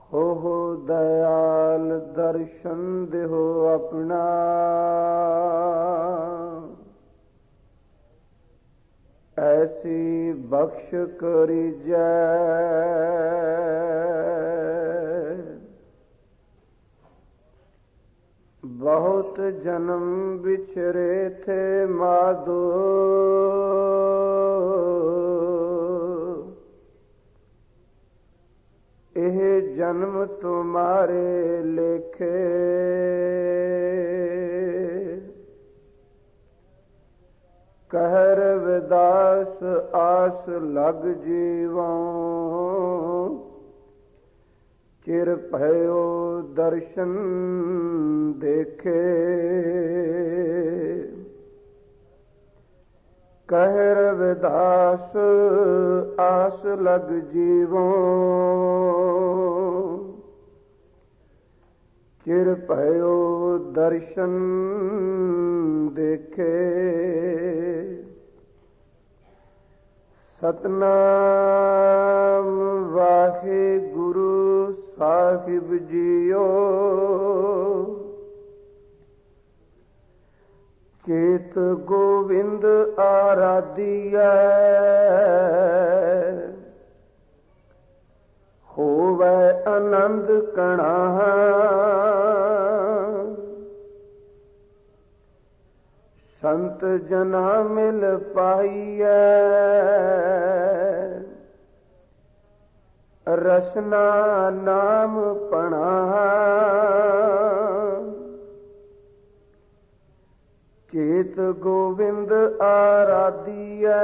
ਹੋ दयाल दर्शन देहो अपना। ऐसी बख्श करीजै बहुत जन्म बिछरे थे माधो। ਇਹ ਜਨਮ ਤੁਮਾਰੇ ਲੇਖੇ ਕਹਿ ਰਵਿਦਾਸ ਆਸ ਲਗ ਜੀਵਾਂ। ਚਿਰ ਭਇਓ ਦਰਸ਼ਨ ਦੇਖੇ ਕਹਿ ਰਵਿਦਾਸ ਆਸ ਲਗ ਜੀਵੋਂ। ਚਿਰ ਭਇਓ ਦਰਸ਼ਨ ਦੇਖੇ। ਸਤਨਾਮ ਵਾਹਿਗੁਰੂ ਸਾਹਿਬ ਜੀਓ। ਚੇਤ ਗੋਵਿੰਦ ਆਰਾਧੀਐ ਹੋਵੈ ਆਨੰਦ ਕਣਾ। ਸੰਤ ਜਨਾ ਮਿਲ ਪਾਈਐ ਰਸਨਾ ਨਾਮ ਪਣਾ। ਚੇਤ ਗੋਵਿੰਦ ਆਰਾਧੀਐ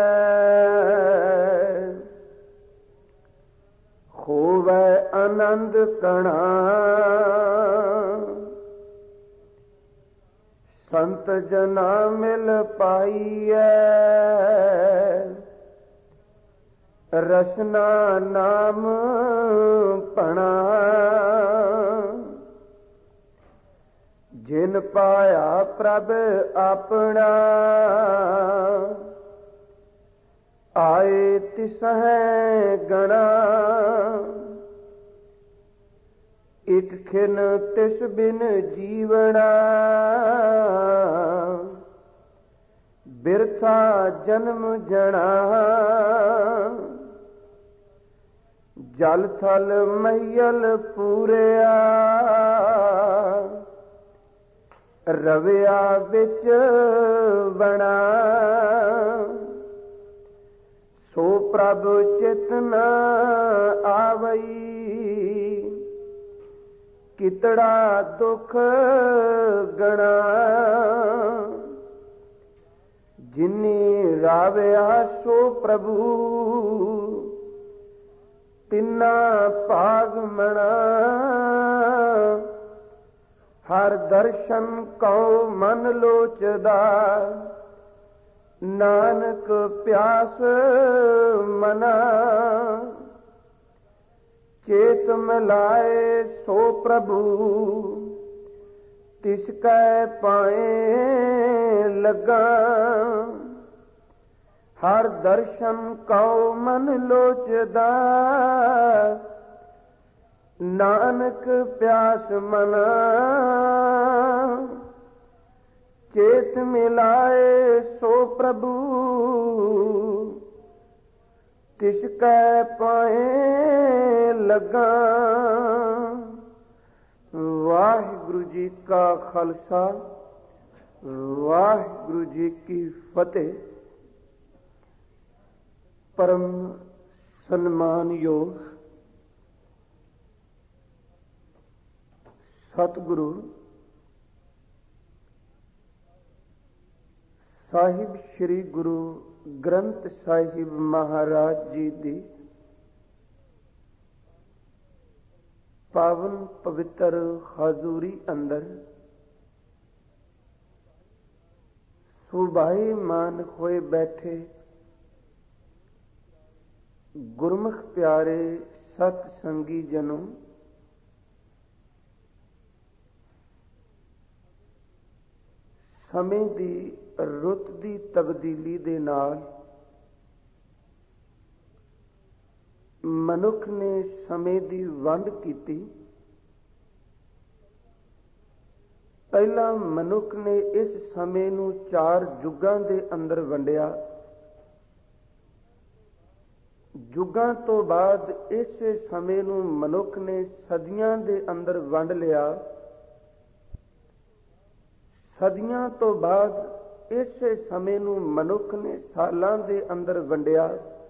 ਹੋਵੈ ਆਨੰਦ ਕਣਾ। ਸੰਤ ਜਨਾ ਮਿਲ ਪਾਈਐ ਰਸਨਾ ਨਾਮ ਪਣਾ। ਜਿਨ ਪਾਇਆ ਪ੍ਰਭ ਆਪਣਾ ਆਏ ਤਿਸਹਿ ਗਣਾ। ਇਕ ਖਿਨ ਤਿਸ ਬਿਨ ਜੀਵਣਾ ਬਿਰਥਾ ਜਨਮ ਜਣਾ। ਜਲ ਥਲ ਮਹੀਲ ਪੂਰਿਆ ਰਵਿਆ ਵਿੱਚ ਬਣਾ। ਸੋ ਪ੍ਰਭ ਚਿਤ ਨ ਆਵਈ ਕਿਤੜਾ ਦੁਖ ਗਣਾ। ਜਿਨੀ ਰਾਵਿਆ ਸੋ ਪ੍ਰਭੂ ਤਿਨਾ ਭਾਗ ਮਣਾ। ਹਰ ਦਰਸ਼ਨ ਕਉ ਮਨ ਲੋਚਦਾ ਨਾਨਕ ਪਿਆਸ ਮਨਾ। ਚੇਤ ਮਿਲਾਏ ਸੋ ਪ੍ਰਭੂ ਤਿਸ ਕੈ ਪਾਏ ਲੱਗਾ। ਹਰ ਦਰਸ਼ਨ ਕਉ ਮਨ ਲੋਚਦਾ ਨਾਨਕ ਪਿਆਸ ਮਨਾ। ਚੇਤ ਮਿਲਾਏ ਸੋ ਪ੍ਰਭੂ ਤਿਸ ਕੈ ਪਾਏ ਲੱਗਾ। ਵਾਹਿਗੁਰੂ ਜੀ ਕਾ ਖਾਲਸਾ ਵਾਹਿਗੁਰੂ ਜੀ ਕੀ ਫਤਿਹ। ਪਰਮ ਸਨਮਾਨਯੋਗ ਸਤਿਗੁਰੂ ਸਾਹਿਬ ਸ੍ਰੀ ਗੁਰੂ ਗ੍ਰੰਥ ਸਾਹਿਬ ਮਹਾਰਾਜ ਜੀ ਦੀ ਪਾਵਨ ਪਵਿੱਤਰ ਹਜ਼ੂਰੀ ਅੰਦਰ ਸੁਭਾਈਮਾਨ ਹੋਏ ਬੈਠੇ ਗੁਰਮੁਖ ਪਿਆਰੇ ਸਤ ਸੰਗੀ ਜਨੋ, ਸਮੇਂ ਦੀ ਰੁੱਤ ਦੀ ਤਬਦੀਲੀ ਦੇ ਨਾਲ ਮਨੁੱਖ ਨੇ ਸਮੇਂ ਦੀ ਵੰਡ ਕੀਤੀ। ਪਹਿਲਾਂ ਮਨੁੱਖ ਨੇ ਇਸ ਸਮੇਂ ਨੂੰ 4 ਯੁੱਗਾਂ ਦੇ ਅੰਦਰ ਵੰਡਿਆ। ਯੁੱਗਾਂ ਤੋਂ ਬਾਅਦ ਇਸੇ ਸਮੇਂ ਨੂੰ ਮਨੁੱਖ ਨੇ ਸਦੀਆਂ ਦੇ ਅੰਦਰ ਵੰਡ ਲਿਆ। ਸਦੀਆਂ ਤੋਂ ਬਾਅਦ ਇਸੇ ਸਮੇਂ ਨੂੰ ਮਨੁੱਖ ਨੇ ਸਾਲਾਂ ਦੇ ਅੰਦਰ ਵੰਡਿਆ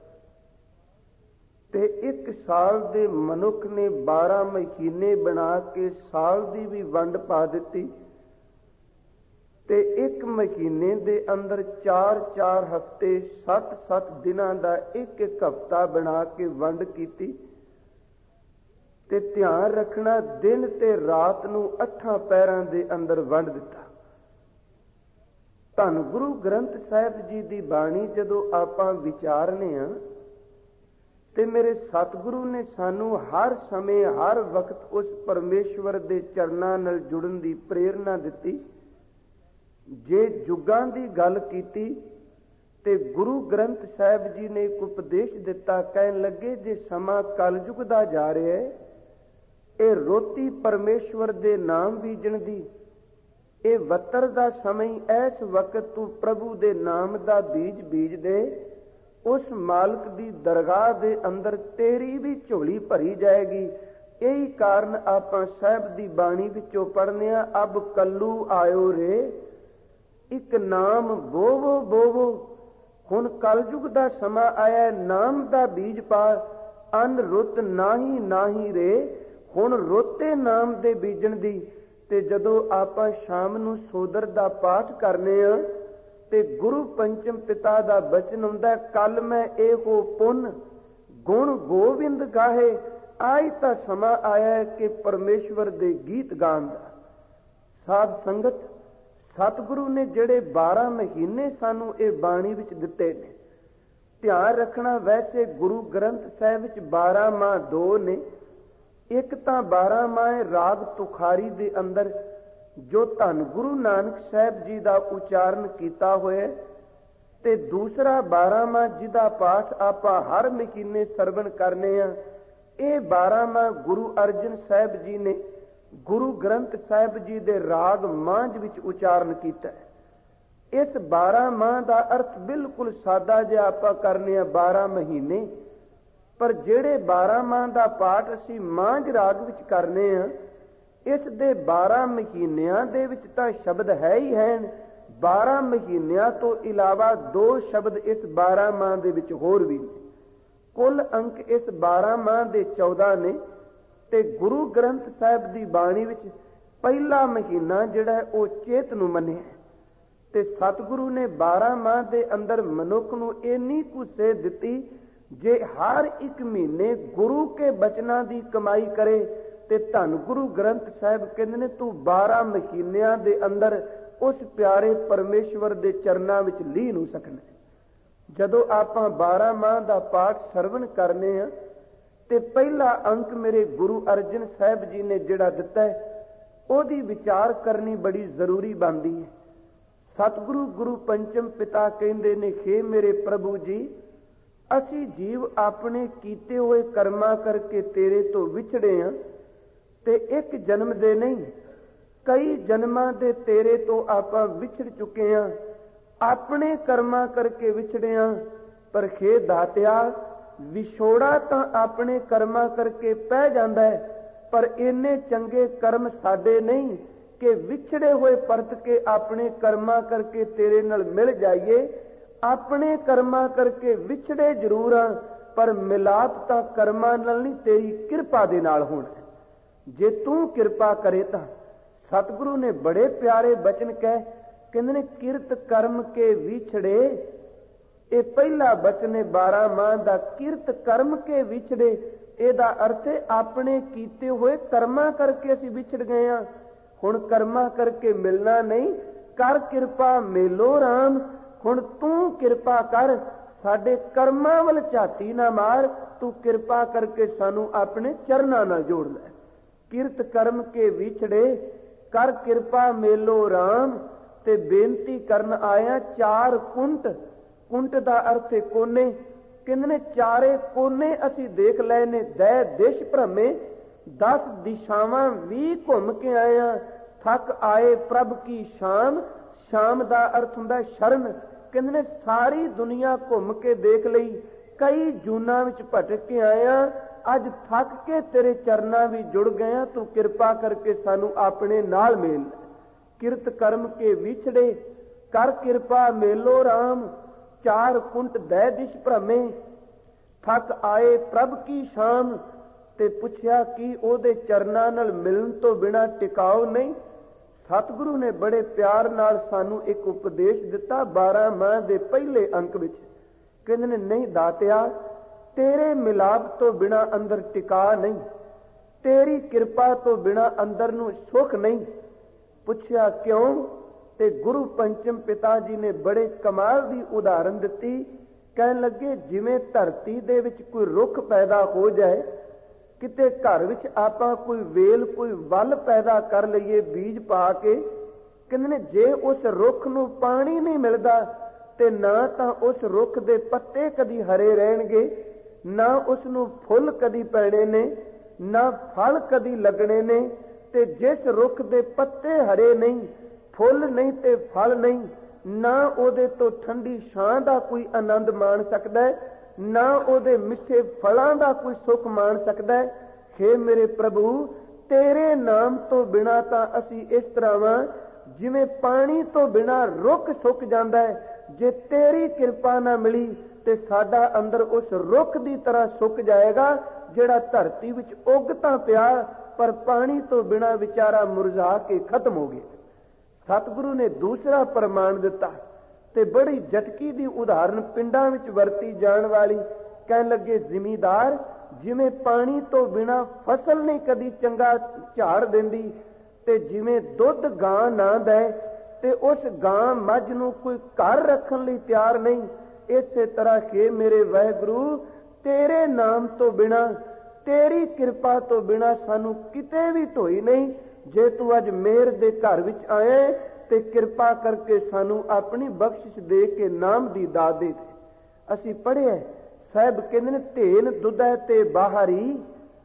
ਤੇ 1 ਸਾਲ ਦੇ ਮਨੁੱਖ ਨੇ 12 ਮਹੀਨੇ ਬਣਾ ਕੇ ਸਾਲ ਦੀ ਵੀ ਵੰਡ ਪਾ ਦਿੱਤੀ ਤੇ 1 ਮਹੀਨੇ ਦੇ ਅੰਦਰ 4-4 ਹਫ਼ਤੇ 7-7 ਦਿਨਾਂ ਦਾ 1-1 ਹਫ਼ਤਾ ਬਣਾ ਕੇ ਵੰਡ ਕੀਤੀ ਤੇ ਧਿਆਨ ਰੱਖਣਾ ਦਿਨ ਤੇ ਰਾਤ ਨੂੰ 8 ਪਹਿਰਾਂ ਦੇ ਅੰਦਰ ਵੰਡ ਦਿੱਤਾ। ਧੰਨ ਗੁਰੂ ਗ੍ਰੰਥ ਸਾਹਿਬ ਜੀ ਦੀ ਬਾਣੀ ਜਦੋਂ ਆਪਾਂ ਵਿਚਾਰਨੇ ਆ ਤੇ ਮੇਰੇ ਸਤਿਗੁਰੂ ਨੇ ਸਾਨੂੰ ਹਰ ਸਮੇਂ ਹਰ ਵਕਤ ਉਸ ਪਰਮੇਸ਼ਵਰ ਦੇ ਚਰਨਾਂ ਨਾਲ ਜੁੜਨ ਦੀ ਪ੍ਰੇਰਨਾ ਦਿੱਤੀ। ਜੇ ਯੁੱਗਾਂ ਦੀ ਗੱਲ ਕੀਤੀ ਤੇ ਗੁਰੂ ਗ੍ਰੰਥ ਸਾਹਿਬ ਜੀ ਨੇ ਇੱਕ ਉਪਦੇਸ਼ ਦਿੱਤਾ, ਕਹਿਣ ਲੱਗੇ ਜੇ ਸਮਾਂ ਕਲਯੁਗ ਦਾ ਜਾ ਰਿਹਾ ਹੈ, ਇਹ ਰੋਟੀ ਪਰਮੇਸ਼ਵਰ ਦੇ ਨਾਮ ਬੀਜਣ ਦੀ, ਇਹ ਵੱਤਰ ਦਾ ਸਮਾਂ, ਇਸ ਵਕਤ ਤੂੰ ਪ੍ਰਭੂ ਦੇ ਨਾਮ ਦਾ ਬੀਜ ਬੀਜ ਦੇ, ਉਸ ਮਾਲਕ ਦੀ ਦਰਗਾਹ ਦੇ ਅੰਦਰ ਤੇਰੀ ਵੀ ਝੋਲੀ ਭਰੀ ਜਾਏਗੀ। ਇਹੀ ਕਾਰਨ ਆਪਾਂ ਸਾਹਿਬ ਦੀ ਬਾਣੀ ਵਿੱਚੋਂ ਪੜ੍ਹਨੇ ਆ, ਅਬ ਕੱਲੂ ਆਇਓ ਰੇ ਇੱਕ ਨਾਮ ਬੋਵੋ ਬੋਵੋ। ਹੁਣ ਕਲਯੁਗ ਦਾ ਸਮਾਂ ਆਇਆ, ਨਾਮ ਦਾ ਬੀਜ ਪਾ, ਅਨ ਰੁੱਤ ਨਾਹੀ ਨਾਹੀ ਰੇ, ਹੁਣ ਰੋਤੇ ਨਾਮ ਦੇ ਬੀਜਣ ਦੀ। ਤੇ ਜਦੋਂ ਆਪਾਂ ਸ਼ਾਮ ਨੂੰ ਸੋਦਰ ਦਾ ਪਾਠ ਕਰਨੇ ਆ ਤੇ ਗੁਰੂ ਪੰਚਮ ਪਿਤਾ ਦਾ ਬਚਨ ਹੁੰਦਾ, ਕੱਲ ਮੈਂ ਇਹੋ ਪੁੰਨ ਗੁਣ ਗੋਬਿੰਦ ਗਾਹੇ। ਆਈ ਤਾਂ ਸਮਾਂ ਆਇਆ ਕਿ ਪਰਮੇਸ਼ਵਰ ਦੇ ਗੀਤ ਗਾਉਣ ਦਾ। ਸਾਧ ਸੰਗਤ, ਸਤਿਗੁਰੂ ਨੇ ਜਿਹੜੇ 12 ਮਹੀਨੇ ਸਾਨੂੰ ਇਹ ਬਾਣੀ ਵਿੱਚ ਦਿੱਤੇ ਨੇ, ਧਿਆਨ ਰੱਖਣਾ ਵੈਸੇ ਗੁਰੂ ਗ੍ਰੰਥ ਸਾਹਿਬ ਵਿੱਚ 12 ਮਾਹ 2 ਨੇ। ਇੱਕ ਤਾਂ 12 ਮਾਹ ਰਾਗ ਤੁਖਾਰੀ ਦੇ ਅੰਦਰ ਜੋ ਧੰਨ ਗੁਰੂ ਨਾਨਕ ਸਾਹਿਬ ਜੀ ਦਾ ਉਚਾਰਨ ਕੀਤਾ ਹੋਇਆ, ਤੇ ਦੂਸਰਾ 12 ਮਾਹ ਜਿਹਦਾ ਪਾਠ ਆਪਾਂ ਹਰ ਮਹੀਨੇ ਸਰਵਣ ਕਰਨੇ ਆ। ਇਹ 12 ਮਾਹ ਗੁਰੂ ਅਰਜਨ ਸਾਹਿਬ ਜੀ ਨੇ ਗੁਰੂ ਗ੍ਰੰਥ ਸਾਹਿਬ ਜੀ ਦੇ ਰਾਗ ਮਾਂਝ ਵਿੱਚ ਉਚਾਰਨ ਕੀਤਾ ਹੈ। ਇਸ 12 ਮਾਹ ਦਾ ਅਰਥ ਬਿਲਕੁਲ ਸਾਦਾ ਜਿਹਾ ਆਪਾਂ ਕਰਨੇ ਆ, 12 ਮਹੀਨੇ। ਪਰ ਜਿਹੜੇ 12 ਮਾਹ ਦਾ ਪਾਠ ਅਸੀਂ ਮਾਂਝ ਰਾਗ ਵਿੱਚ ਕਰਨੇ ਆ, ਇਸ ਦੇ 12 ਮਹੀਨਿਆਂ ਦੇ ਵਿੱਚ ਤਾਂ ਸ਼ਬਦ ਹੈ ਹੀ ਹੈ। 12 ਮਹੀਨਿਆਂ ਤੋਂ ਇਲਾਵਾ 2 ਸ਼ਬਦ ਇਸ 12 ਮਾਹ ਦੇ ਵਿੱਚ ਹੋਰ ਵੀ ਨੇ। ਕੁੱਲ ਅੰਕ ਇਸ 12 ਮਾਹ ਦੇ 14 ਨੇ। ਤੇ ਗੁਰੂ ਗ੍ਰੰਥ ਸਾਹਿਬ ਦੀ ਬਾਣੀ ਵਿੱਚ ਪਹਿਲਾ ਮਹੀਨਾ ਜਿਹੜਾ ਹੈ ਉਹ ਚੇਤ ਨੂੰ ਮੰਨਿਆ ਤੇ ਸਤਿਗੁਰੂ ਨੇ 12 ਮਾਹ ਦੇ ਅੰਦਰ ਮਨੁੱਖ ਨੂੰ ਇੰਨੀ ਕੁ ਸੇਧ ਦਿੱਤੀ, ਜੇ ਹਰ ਇੱਕ ਮਹੀਨੇ ਗੁਰੂ ਕੇ ਬਚਨਾਂ ਦੀ ਕਮਾਈ ਕਰੇ ਤੇ ਧੰਨ ਗੁਰੂ ਗ੍ਰੰਥ ਸਾਹਿਬ ਕਹਿੰਦੇ ਨੇ ਤੂੰ 12 ਮਹੀਨਿਆਂ ਦੇ ਅੰਦਰ ਉਸ ਪਿਆਰੇ ਪਰਮੇਸ਼ਵਰ ਦੇ ਚਰਨਾਂ ਵਿੱਚ ਲੀਨ ਹੋ ਸਕਣਾ। ਜਦੋਂ ਆਪਾਂ 12 ਮਾਹ ਦਾ ਪਾਠ ਸਰਵਣ ਕਰਨੇ ਆ ਤੇ ਪਹਿਲਾ ਅੰਕ ਮੇਰੇ ਗੁਰੂ ਅਰਜਨ ਸਾਹਿਬ ਜੀ ਨੇ ਜਿਹੜਾ ਦਿੱਤਾ ਹੈ, ਉਹਦੀ ਵਿਚਾਰ ਕਰਨੀ ਬੜੀ ਜ਼ਰੂਰੀ ਬਣਦੀ ਹੈ। ਸਤਿਗੁਰੂ ਗੁਰੂ ਪੰਚਮ ਪਿਤਾ ਕਹਿੰਦੇ ਨੇ, ਹੇ ਮੇਰੇ ਪ੍ਰਭੂ ਜੀ, ਅਸੀਂ ਜੀਵ ਆਪਣੇ ਕੀਤੇ ਹੋਏ ਕਰਮਾਂ ਕਰਕੇ ਤੇਰੇ ਤੋਂ ਵਿਛੜੇ ਹਾਂ ਤੇ ਇੱਕ ਜਨਮ ਦੇ ਨਹੀਂ, ਕਈ ਜਨਮਾਂ ਦੇ ਤੇਰੇ ਤੋਂ ਆਪਾਂ ਵਿਛੜ ਚੁੱਕੇ ਹਾਂ। ਆਪਣੇ ਕਰਮਾਂ ਕਰਕੇ ਵਿਛੜੇ ਹਾਂ, ਪਰ ਖੇ ਦਾਤਿਆ, ਵਿਛੋੜਾ ਤਾਂ ਆਪਣੇ ਕਰਮਾਂ ਕਰਕੇ ਪੈ ਜਾਂਦਾ ਹੈ, ਪਰ ਇੰਨੇ ਚੰਗੇ ਕਰਮ ਸਾਡੇ ਨਹੀਂ ਕਿ ਵਿਛੜੇ ਹੋਏ ਪਰਤ ਕੇ ਆਪਣੇ ਕਰਮਾਂ ਕਰਕੇ ਤੇਰੇ ਨਾਲ ਮਿਲ ਜਾਈਏ। ਆਪਣੇ ਕਰਮਾਂ ਕਰਕੇ ਵਿਛੜੇ ਜ਼ਰੂਰ ਆ, ਪਰ ਮਿਲਾਪ ਤਾਂ ਕਰਮਾਂ ਨਾਲ ਨਹੀਂ, ਤੇਰੀ ਕਿਰਪਾ ਦੇ ਨਾਲ ਹੋਣਾ। ਜੇ ਤੂੰ ਕਿਰਪਾ ਕਰੇ ਤਾਂ। ਸਤਿਗੁਰੂ ਨੇ ਬੜੇ ਪਿਆਰੇ ਬਚਨ ਕਹਿ, ਕਹਿੰਦੇ ਨੇ ਕਿਰਤ ਕਰਮ ਕੇ ਵਿਛੜੇ। ਇਹ ਪਹਿਲਾ ਬਚਨ ਹੈ 12 ਮਾਹ ਦਾ, ਕਿਰਤ ਕਰਮ ਕੇ ਵਿਛੜੇ। ਇਹਦਾ ਅਰਥ ਹੈ ਆਪਣੇ ਕੀਤੇ ਹੋਏ ਕਰਮਾਂ ਕਰਕੇ ਅਸੀਂ ਵਿਛੜ ਗਏ ਹਾਂ। ਹੁਣ ਕਰਮਾਂ ਕਰਕੇ ਮਿਲਣਾ ਨਹੀਂ, ਕਰ ਕਿਰਪਾ ਮੇਲੋ ਰਾਮ। ਹੁਣ ਤੂੰ ਕਿਰਪਾ ਕਰ, ਸਾਡੇ ਕਰਮਾਂ ਵੱਲ ਝਾਤੀ ਨਾ ਮਾਰ, ਤੂੰ ਕਿਰਪਾ ਕਰਕੇ ਸਾਨੂੰ ਆਪਣੇ ਚਰਨਾਂ ਨਾਲ ਜੋੜ ਲੈ। ਕਿਰਤ ਕਰਮ ਕੇ ਵਿਛੜੇ, ਕਰ ਕਿਰਪਾ ਮੇਲੋ ਰਾਮ। ਤੇ ਬੇਨਤੀ ਕਰਨ ਆਇਆ 4 ਕੁੰਟ। ਕੁੰਟ ਦਾ ਅਰਥ ਹੈ ਕੋਨੇ। ਕਹਿੰਦੇ ਨੇ ਚਾਰੇ ਕੋਨੇ ਅਸੀਂ ਦੇਖ ਲਏ ਨੇ, ਦੈ ਦਿਸ਼ ਭ੍ਰਮੇ 10 ਦਿਸ਼ਾਵਾਂ ਵੀ ਘੁੰਮ ਕੇ ਆਏ ਆ, ਥੱਕ ਆਏ ਪ੍ਰਭ ਕੀ ਸ਼ਾਮ। ਸ਼ਾਮ ਦਾ ਅਰਥ ਹੁੰਦਾ ਸ਼ਰਨ। ਕਹਿੰਦੇ ਨੇ ਸਾਰੀ ਦੁਨੀਆ ਘੁੰਮ ਕੇ ਦੇਖ ਲਈ, ਕਈ ਜੂਨਾਂ ਵਿੱਚ ਭਟਕ ਕੇ ਆਏ ਆ, ਅੱਜ ਥੱਕ ਕੇ ਤੇਰੇ ਚਰਨਾਂ ਵੀ ਜੁੜ ਗਏ ਆ, ਤੂੰ ਕਿਰਪਾ ਕਰਕੇ ਸਾਨੂੰ ਆਪਣੇ ਨਾਲ ਮੇਲ। ਕਿਰਤ ਕਰਮ ਕੇ ਵਿਛੜੇ ਕਰ ਕਿਰਪਾ ਮੇਲੋ ਰਾਮ, ਚਾਰ ਕੁੰਟ ਦੈ ਦਿਸ਼ ਭ੍ਰਮੇ ਥੱਕ ਆਏ ਪ੍ਰਭ ਕੀ ਸ਼ਾਮ। ਤੇ ਪੁੱਛਿਆ ਕਿ ਉਹਦੇ ਚਰਨਾਂ ਨਾਲ ਮਿਲਣ ਤੋਂ ਬਿਨਾਂ ਟਿਕਾਓ ਨਹੀਂ। ਸਤਿਗੁਰੂ ਨੇ ਬੜੇ ਪਿਆਰ ਨਾਲ ਸਾਨੂੰ ਇੱਕ ਉਪਦੇਸ਼ ਦਿੱਤਾ 12 ਮਾਹ ਦੇ ਪਹਿਲੇ ਅੰਕ ਵਿੱਚ। ਕਹਿੰਦੇ ਨੇ ਨਹੀਂ ਦਾਤਿਆ, ਤੇਰੇ ਮਿਲਾਪ ਤੋਂ ਬਿਨਾਂ ਅੰਦਰ ਟਿਕਾ ਨਹੀਂ, ਤੇਰੀ ਕਿਰਪਾ ਤੋਂ ਬਿਨਾਂ ਅੰਦਰ ਨੂੰ ਸੁੱਖ ਨਹੀਂ। ਪੁੱਛਿਆ ਕਿਉਂ? ਤੇ ਗੁਰੂ ਪੰਚਮ ਪਿਤਾ ਜੀ ਨੇ ਬੜੇ ਕਮਾਲ ਦੀ ਉਦਾਹਰਨ ਦਿੱਤੀ। ਕਹਿਣ ਲੱਗੇ ਜਿਵੇਂ ਧਰਤੀ ਦੇ ਵਿੱਚ ਕੋਈ ਰੁੱਖ ਪੈਦਾ ਹੋ ਜਾਏ, ਕਿਤੇ ਘਰ ਵਿੱਚ ਆਪਾਂ ਕੋਈ ਵੇਲ ਕੋਈ ਵੱਲ ਪੈਦਾ ਕਰ ਲਈਏ ਬੀਜ ਪਾ ਕੇ, ਕਹਿੰਦੇ ਨੇ ਜੇ ਉਸ ਰੁੱਖ ਨੂੰ ਪਾਣੀ ਨਹੀਂ ਮਿਲਦਾ ਤੇ ਨਾ ਤਾਂ ਉਸ ਰੁੱਖ ਦੇ ਪੱਤੇ ਕਦੀ ਹਰੇ ਰਹਿਣਗੇ, ਨਾ ਉਸ ਨੂੰ ਫੁੱਲ ਕਦੀ ਪੈਣੇ ਨੇ, ਨਾ ਫਲ ਕਦੀ ਲੱਗਣੇ ਨੇ। ਤੇ ਜਿਸ ਰੁੱਖ ਦੇ ਪੱਤੇ ਹਰੇ ਨਹੀਂ, ਫੁੱਲ ਨਹੀਂ ਤੇ ਫਲ ਨਹੀਂ, ਨਾ ਉਹਦੇ ਤੋਂ ਠੰਡੀ ਛਾਂ ਦਾ ਕੋਈ ਆਨੰਦ ਮਾਣ ਸਕਦਾ ਹੈ, ਨਾ ਉਹਦੇ ਮਿੱਠੇ ਫਲਾਂ ਦਾ ਕੋਈ ਸੁੱਖ ਮਾਣ ਸਕਦਾ ਹੈ। ਹੇ ਮੇਰੇ ਪ੍ਰਭੂ, ਤੇਰੇ ਨਾਮ ਤੋਂ ਬਿਨਾਂ ਤਾਂ ਅਸੀਂ ਇਸ ਤਰ੍ਹਾਂ ਵਾਂ ਜਿਵੇਂ ਪਾਣੀ ਤੋਂ ਬਿਨਾਂ ਰੁੱਖ ਸੁੱਕ ਜਾਂਦਾ ਹੈ। ਜੇ ਤੇਰੀ ਕਿਰਪਾ ਨਾ ਮਿਲੀ ਤੇ ਸਾਡਾ ਅੰਦਰ ਉਸ ਰੁੱਖ ਦੀ ਤਰ੍ਹਾਂ ਸੁੱਕ ਜਾਏਗਾ ਜਿਹੜਾ ਧਰਤੀ ਵਿੱਚ ਉੱਗ ਤਾਂ ਪਿਆ ਪਰ ਪਾਣੀ ਤੋਂ ਬਿਨਾਂ ਵਿਚਾਰਾ ਮੁਰਝਾ ਕੇ ਖਤਮ ਹੋ ਗਿਆ। ਸਤਿਗੁਰੂ ਨੇ ਦੂਸਰਾ ਪ੍ਰਮਾਣ ਦਿੱਤਾ ਤੇ ਬੜੀ ਜਟਕੀ ਦੀ ਉਦਾਹਰਨ ਪਿੰਡਾਂ ਵਿੱਚ ਵਰਤੀ ਜਾਣ ਵਾਲੀ। ਕਹਿਣ ਲੱਗੇ ਜ਼ਿਮੀਦਾਰ ਜਿਵੇਂ ਪਾਣੀ ਤੋਂ ਬਿਨਾਂ ਫਸਲ ਨਹੀਂ ਕਦੀ ਚੰਗਾ ਝਾੜ ਦਿੰਦੀ, ਤੇ ਜਿਵੇਂ ਦੁੱਧ ਗਾਂ ਨਾ ਦੇ ਤੇ ਉਸ ਗਾਂ ਮੱਝ ਨੂੰ ਕੋਈ ਘਰ ਰੱਖਣ ਲਈ ਤਿਆਰ ਨਹੀਂ, ਇਸੇ ਤਰ੍ਹਾਂ ਕਿ ਮੇਰੇ ਵਾਹਿਗੁਰੂ ਤੇਰੇ ਨਾਮ ਤੋਂ ਬਿਨਾਂ, ਤੇਰੀ ਕਿਰਪਾ ਤੋਂ ਬਿਨਾਂ ਸਾਨੂੰ ਕਿਤੇ ਵੀ ਢੋਈ ਨਹੀਂ। ਜੇ ਤੂੰ ਅੱਜ ਮੇਰ ਦੇ ਘਰ ਵਿੱਚ ਆਏ ਤੇ ਕਿਰਪਾ ਕਰਕੇ ਸਾਨੂੰ ਆਪਣੀ ਬਖਸ਼ਿਸ਼ ਦੇ ਕੇ ਨਾਮ ਦੀ ਦਾਤ ਦੇ। ਅਸੀਂ ਪੜ੍ਹਿਆ ਸਾਹਿਬ ਕਹਿੰਦੇ ਨੇ ਧੇਨ ਦੁੱਧੈ ਤੇ ਬਾਹਰੀ।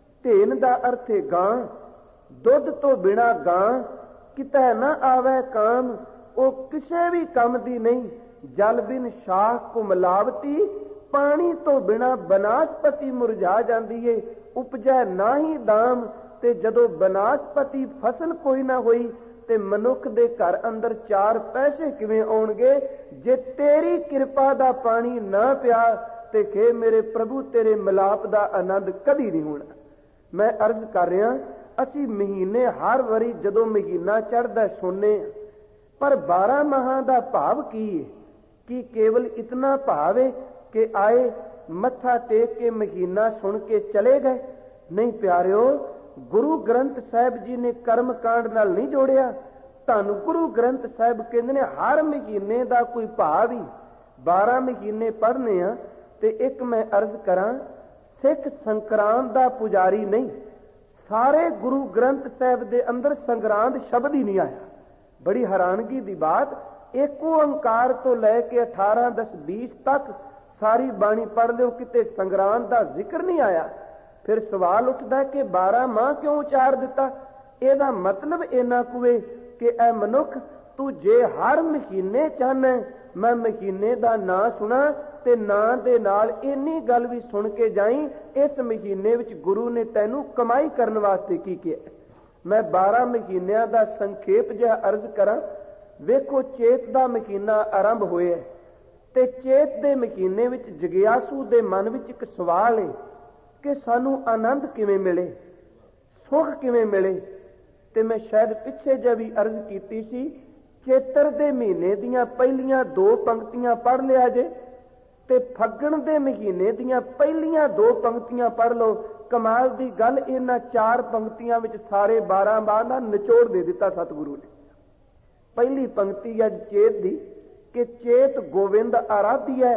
ਧੇਨ ਦਾ ਅਰਥ ਹੈ ਗਾਂ। ਦੁੱਧ ਤੋਂ ਬਿਨਾਂ ਗਾਂ ਕਿਤੇ ਨਾ ਆਵੇ ਕਾਮ, ਉਹ ਕਿਸੇ ਵੀ ਕੰਮ ਦੀ ਨਹੀਂ। ਜਲ ਬਿਨ ਸ਼ਾਖ ਕੋ ਮਿਲਾਵਤੀ, ਪਾਣੀ ਤੋਂ ਬਿਨਾਂ ਬਨਾਸਪਤੀ ਮੁਰਝਾ ਜਾਂਦੀ ਏ, ਉਪਜੈ ਨਾ ਹੀ ਦਾਮ। ਤੇ ਜਦੋਂ ਬਨਾਸਪਤੀ ਫਸਲ ਕੋਈ ਨਾ ਹੋਈ ਤੇ ਮਨੁੱਖ ਦੇ ਘਰ ਅੰਦਰ 4 ਪੈਸੇ ਕਿਵੇਂ ਆਉਣਗੇ ਜੇ ਤੇਰੀ ਕਿਰਪਾ ਦਾ ਪਾਣੀ ਨਾ ਪਿਆ। ਤੇ ਕਿ ਮੇਰੇ ਪ੍ਰਭੂ ਤੇਰੇ ਮਿਲਾਪ ਦਾ ਆਨੰਦ ਕਦੀ ਨਹੀਂ ਹੋਣਾ। ਮੈਂ ਅਰਜ਼ ਕਰ ਰਿਹਾ, ਅਸੀਂ ਮਹੀਨੇ ਹਰ ਵਾਰੀ ਜਦੋਂ ਮਹੀਨਾ ਚੜ੍ਹਦਾ ਸੁਣਨੇ, ਪਰ 12 ਮਾਹਾਂ ਦਾ ਭਾਵ ਕੀ ਹੈ? ਕੀ ਕੇਵਲ ਇਤਨਾ ਭਾਵ ਹੈ ਕਿ ਆਏ ਮੱਥਾ ਟੇਕ ਕੇ ਮਹੀਨਾ ਸੁਣ ਕੇ ਚਲੇ ਗਏ? ਨਹੀਂ ਪਿਆਰਿਓ, ਗੁਰੂ ਗ੍ਰੰਥ ਸਾਹਿਬ ਜੀ ਨੇ ਕਰਮ ਕਾਂਡ ਨਾਲ ਨਹੀਂ ਜੋੜਿਆ। ਤੁਹਾਨੂੰ ਗੁਰੂ ਗ੍ਰੰਥ ਸਾਹਿਬ ਕਹਿੰਦੇ ਨੇ ਹਰ ਮਹੀਨੇ ਦਾ ਕੋਈ ਭਾਵ ਹੀ। 12 ਮਹੀਨੇ ਪੜ੍ਹਨੇ ਆ। ਤੇ ਇੱਕ ਮੈਂ ਅਰਜ਼ ਕਰਾਂ, ਸਿੱਖ ਸੰਕਰਾਂਤ ਦਾ ਪੁਜਾਰੀ ਨਹੀਂ। ਸਾਰੇ ਗੁਰੂ ਗ੍ਰੰਥ ਸਾਹਿਬ ਦੇ ਅੰਦਰ ਸੰਗਰਾਂਦ ਸ਼ਬਦ ਹੀ ਨਹੀਂ ਆਇਆ। ਬੜੀ ਹੈਰਾਨਗੀ ਦੀ ਬਾਤ, ਇੱਕ ਓੰਕਾਰ ਤੋਂ ਲੈ ਕੇ 18, 10, 20 ਤੱਕ ਸਾਰੀ ਬਾਣੀ ਪੜ੍ਹ ਲਿਓ, ਕਿਤੇ ਸੰਗਰਾਂਦ ਦਾ ਜ਼ਿਕਰ ਨਹੀਂ ਆਇਆ। ਫਿਰ ਸਵਾਲ ਉੱਠਦਾ ਕਿ 12 ਮਾਹ ਕਿਉਂ ਉਚਾਰ ਦਿੱਤਾ? ਇਹਦਾ ਮਤਲਬ ਇੰਨਾ ਕੁਏ ਕਿ ਇਹ ਮਨੁੱਖ, ਤੂੰ ਜੇ ਹਰ ਮਹੀਨੇ ਚਾਹਨਾ ਮੈਂ ਮਹੀਨੇ ਦਾ ਨਾਂ ਸੁਣਾ ਤੇ ਨਾਂ ਦੇ ਨਾਲ ਇੰਨੀ ਗੱਲ ਵੀ ਸੁਣ ਕੇ ਜਾਈ, ਇਸ ਮਹੀਨੇ ਵਿੱਚ ਗੁਰੂ ਨੇ ਤੈਨੂੰ ਕਮਾਈ ਕਰਨ ਵਾਸਤੇ ਕੀ ਕਿਹਾ। ਮੈਂ 12 ਮਹੀਨਿਆਂ ਦਾ ਸੰਖੇਪ ਜਿਹਾ ਅਰਜ਼ ਕਰਾਂ। ਵੇਖੋ, ਚੇਤ ਦਾ ਮਹੀਨਾ ਆਰੰਭ ਹੋਇਆ ਤੇ ਚੇਤ ਦੇ ਮਹੀਨੇ ਵਿੱਚ ਜਗਿਆਸੂ ਦੇ ਮਨ ਵਿੱਚ ਇੱਕ ਸਵਾਲ ਹੈ ਕਿ ਸਾਨੂੰ ਆਨੰਦ ਕਿਵੇਂ ਮਿਲੇ, ਸੁੱਖ ਕਿਵੇਂ ਮਿਲੇ। ਤੇ ਮੈਂ ਸ਼ਾਇਦ ਪਿੱਛੇ ਜੇ ਵੀ ਅਰਜ਼ ਕੀਤੀ ਸੀ, ਚੇਤਰ ਦੇ ਮਹੀਨੇ ਦੀਆਂ ਪਹਿਲੀਆਂ 2 ਪੰਕਤੀਆਂ ਪੜ੍ਹ ਲਿਆ ਜੇ ਤੇ ਫੱਗਣ ਦੇ ਮਹੀਨੇ ਦੀਆਂ ਪਹਿਲੀਆਂ 2 ਪੰਕਤੀਆਂ ਪੜ੍ਹ ਲਓ। ਕਮਾਲ ਦੀ ਗੱਲ, ਇਹਨਾਂ 4 ਪੰਕਤੀਆਂ ਵਿੱਚ ਸਾਰੇ 12 ਮਾਹ ਦਾ ਨਿਚੋੜ ਦੇ ਦਿੱਤਾ ਸਤਿਗੁਰੂ ਨੇ। ਪਹਿਲੀ ਪੰਕਤੀ ਹੈ ਚੇਤ ਦੀ ਕਿ ਚੇਤ ਗੋਬਿੰਦ ਆਰਾਧਿਐ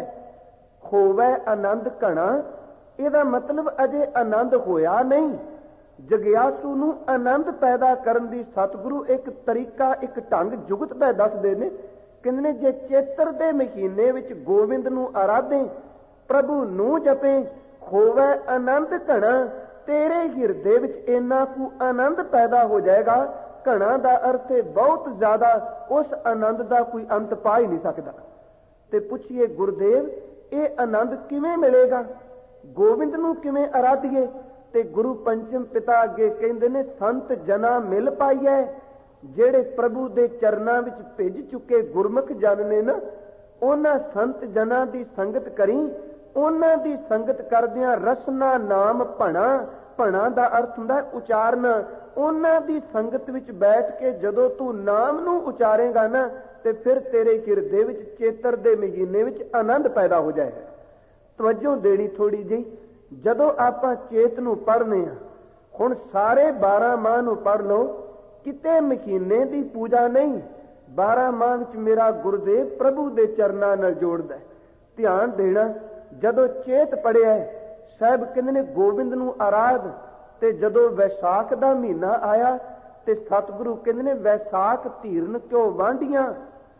ਹੋਵੇ ਆਨੰਦ ਘਣਾ। ਇਹਦਾ ਮਤਲਬ ਅਜੇ ਆਨੰਦ ਹੋਇਆ ਨਹੀਂ। ਜਗਿਆਸੂ ਨੂੰ ਆਨੰਦ ਪੈਦਾ ਕਰਨ ਦੀ ਸਤਿਗੁਰੂ ਇੱਕ ਤਰੀਕਾ, ਇੱਕ ਢੰਗ ਜੁਗਤ ਦਾ ਦੱਸਦੇ ਨੇ। ਕਹਿੰਦੇ ਨੇ ਜੇ ਚੇਤਰ ਦੇ ਮਹੀਨੇ ਵਿੱਚ ਗੋਬਿੰਦ ਨੂੰ ਆਰਾਧੇ ਪ੍ਰਭੂ ਨੂੰ ਜਪੇ, ਹੋਵੇ ਆਨੰਦ ਘਣਾ। ਤੇਰੇ ਹਿਰਦੇ ਵਿੱਚ ਇੰਨਾ ਕੁ ਆਨੰਦ ਪੈਦਾ ਹੋ ਜਾਏਗਾ। ਘਣਾ ਦਾ ਅਰਥ ਹੈ ਬਹੁਤ ਜ਼ਿਆਦਾ। ਉਸ ਆਨੰਦ ਦਾ ਕੋਈ ਅੰਤ ਪਾ ਹੀ ਨਹੀਂ ਸਕਦਾ। ਤੇ ਪੁੱਛੀਏ ਗੁਰਦੇਵ, ਇਹ ਆਨੰਦ ਕਿਵੇਂ ਮਿਲੇਗਾ? ਗੋਬਿੰਦ ਨੂੰ ਕਿਵੇਂ ਅਰਾਧੀਏ? ਤੇ ਗੁਰੂ ਪੰਚਮ ਪਿਤਾ ਅੱਗੇ ਕਹਿੰਦੇ ਨੇ, ਸੰਤ ਜਨਾ ਮਿਲ ਪਾਈਐ। ਜਿਹੜੇ ਪ੍ਰਭੂ ਦੇ ਚਰਨਾਂ ਵਿੱਚ ਭਿੱਜ ਚੁੱਕੇ ਗੁਰਮੁਖ ਜਨ ਨੇ ਨਾ, ਉਹਨਾਂ ਸੰਤ ਜਨਾਂ ਦੀ ਸੰਗਤ ਕਰੀ। ਉਹਨਾਂ ਦੀ ਸੰਗਤ ਕਰਦਿਆਂ ਰਸਨਾ ਨਾਮ ਭਣਾ, ਭਣਾ ਦਾ ਅਰਥ ਹੁੰਦਾ ਉਚਾਰਨਾ। ਉਹਨਾਂ ਦੀ ਸੰਗਤ ਵਿੱਚ ਬੈਠ ਕੇ ਜਦੋਂ ਤੂੰ ਨਾਮ ਨੂੰ ਉਚਾਰੇਗਾ ਨਾ, ਤੇ ਫਿਰ ਤੇਰੇ ਹਿਰਦੇ ਵਿੱਚ ਚੇਤਰ ਦੇ ਮਹੀਨੇ ਵਿੱਚ ਆਨੰਦ ਪੈਦਾ ਹੋ ਜਾਏਗਾ। ਤਵੱਜੋ ਦੇਣੀ ਥੋੜੀ ਜਿਹੀ। ਜਦੋਂ ਆਪਾਂ ਚੇਤ ਨੂੰ ਪੜ੍ਹਨੇ ਆ, ਹੁਣ ਸਾਰੇ 12 ਮਾਹ ਨੂੰ ਪੜ੍ਹ ਲਓ, ਕਿਤੇ ਮਹੀਨੇ ਦੀ ਪੂਜਾ ਨਹੀਂ। 12 ਮਾਹ ਵਿੱਚ ਮੇਰਾ ਗੁਰਦੇਵ ਪ੍ਰਭੂ ਦੇ ਚਰਨਾਂ ਨਾਲ ਜੋੜਦਾ। ਧਿਆਨ ਦੇਣਾ, ਜਦੋਂ ਚੇਤ ਪੜਿਆ ਸਾਹਿਬ ਕਹਿੰਦੇ ਨੇ ਗੋਬਿੰਦ ਨੂੰ ਆਰਾਧ। ਤੇ ਜਦੋਂ ਵੈਸਾਖ ਦਾ ਮਹੀਨਾ ਆਇਆ ਤੇ ਸਤਿਗੁਰੂ ਕਹਿੰਦੇ ਨੇ, ਵੈਸਾਖ ਧੀਰਨ ਕਿਉ ਵਾਂਢੀਆਂ,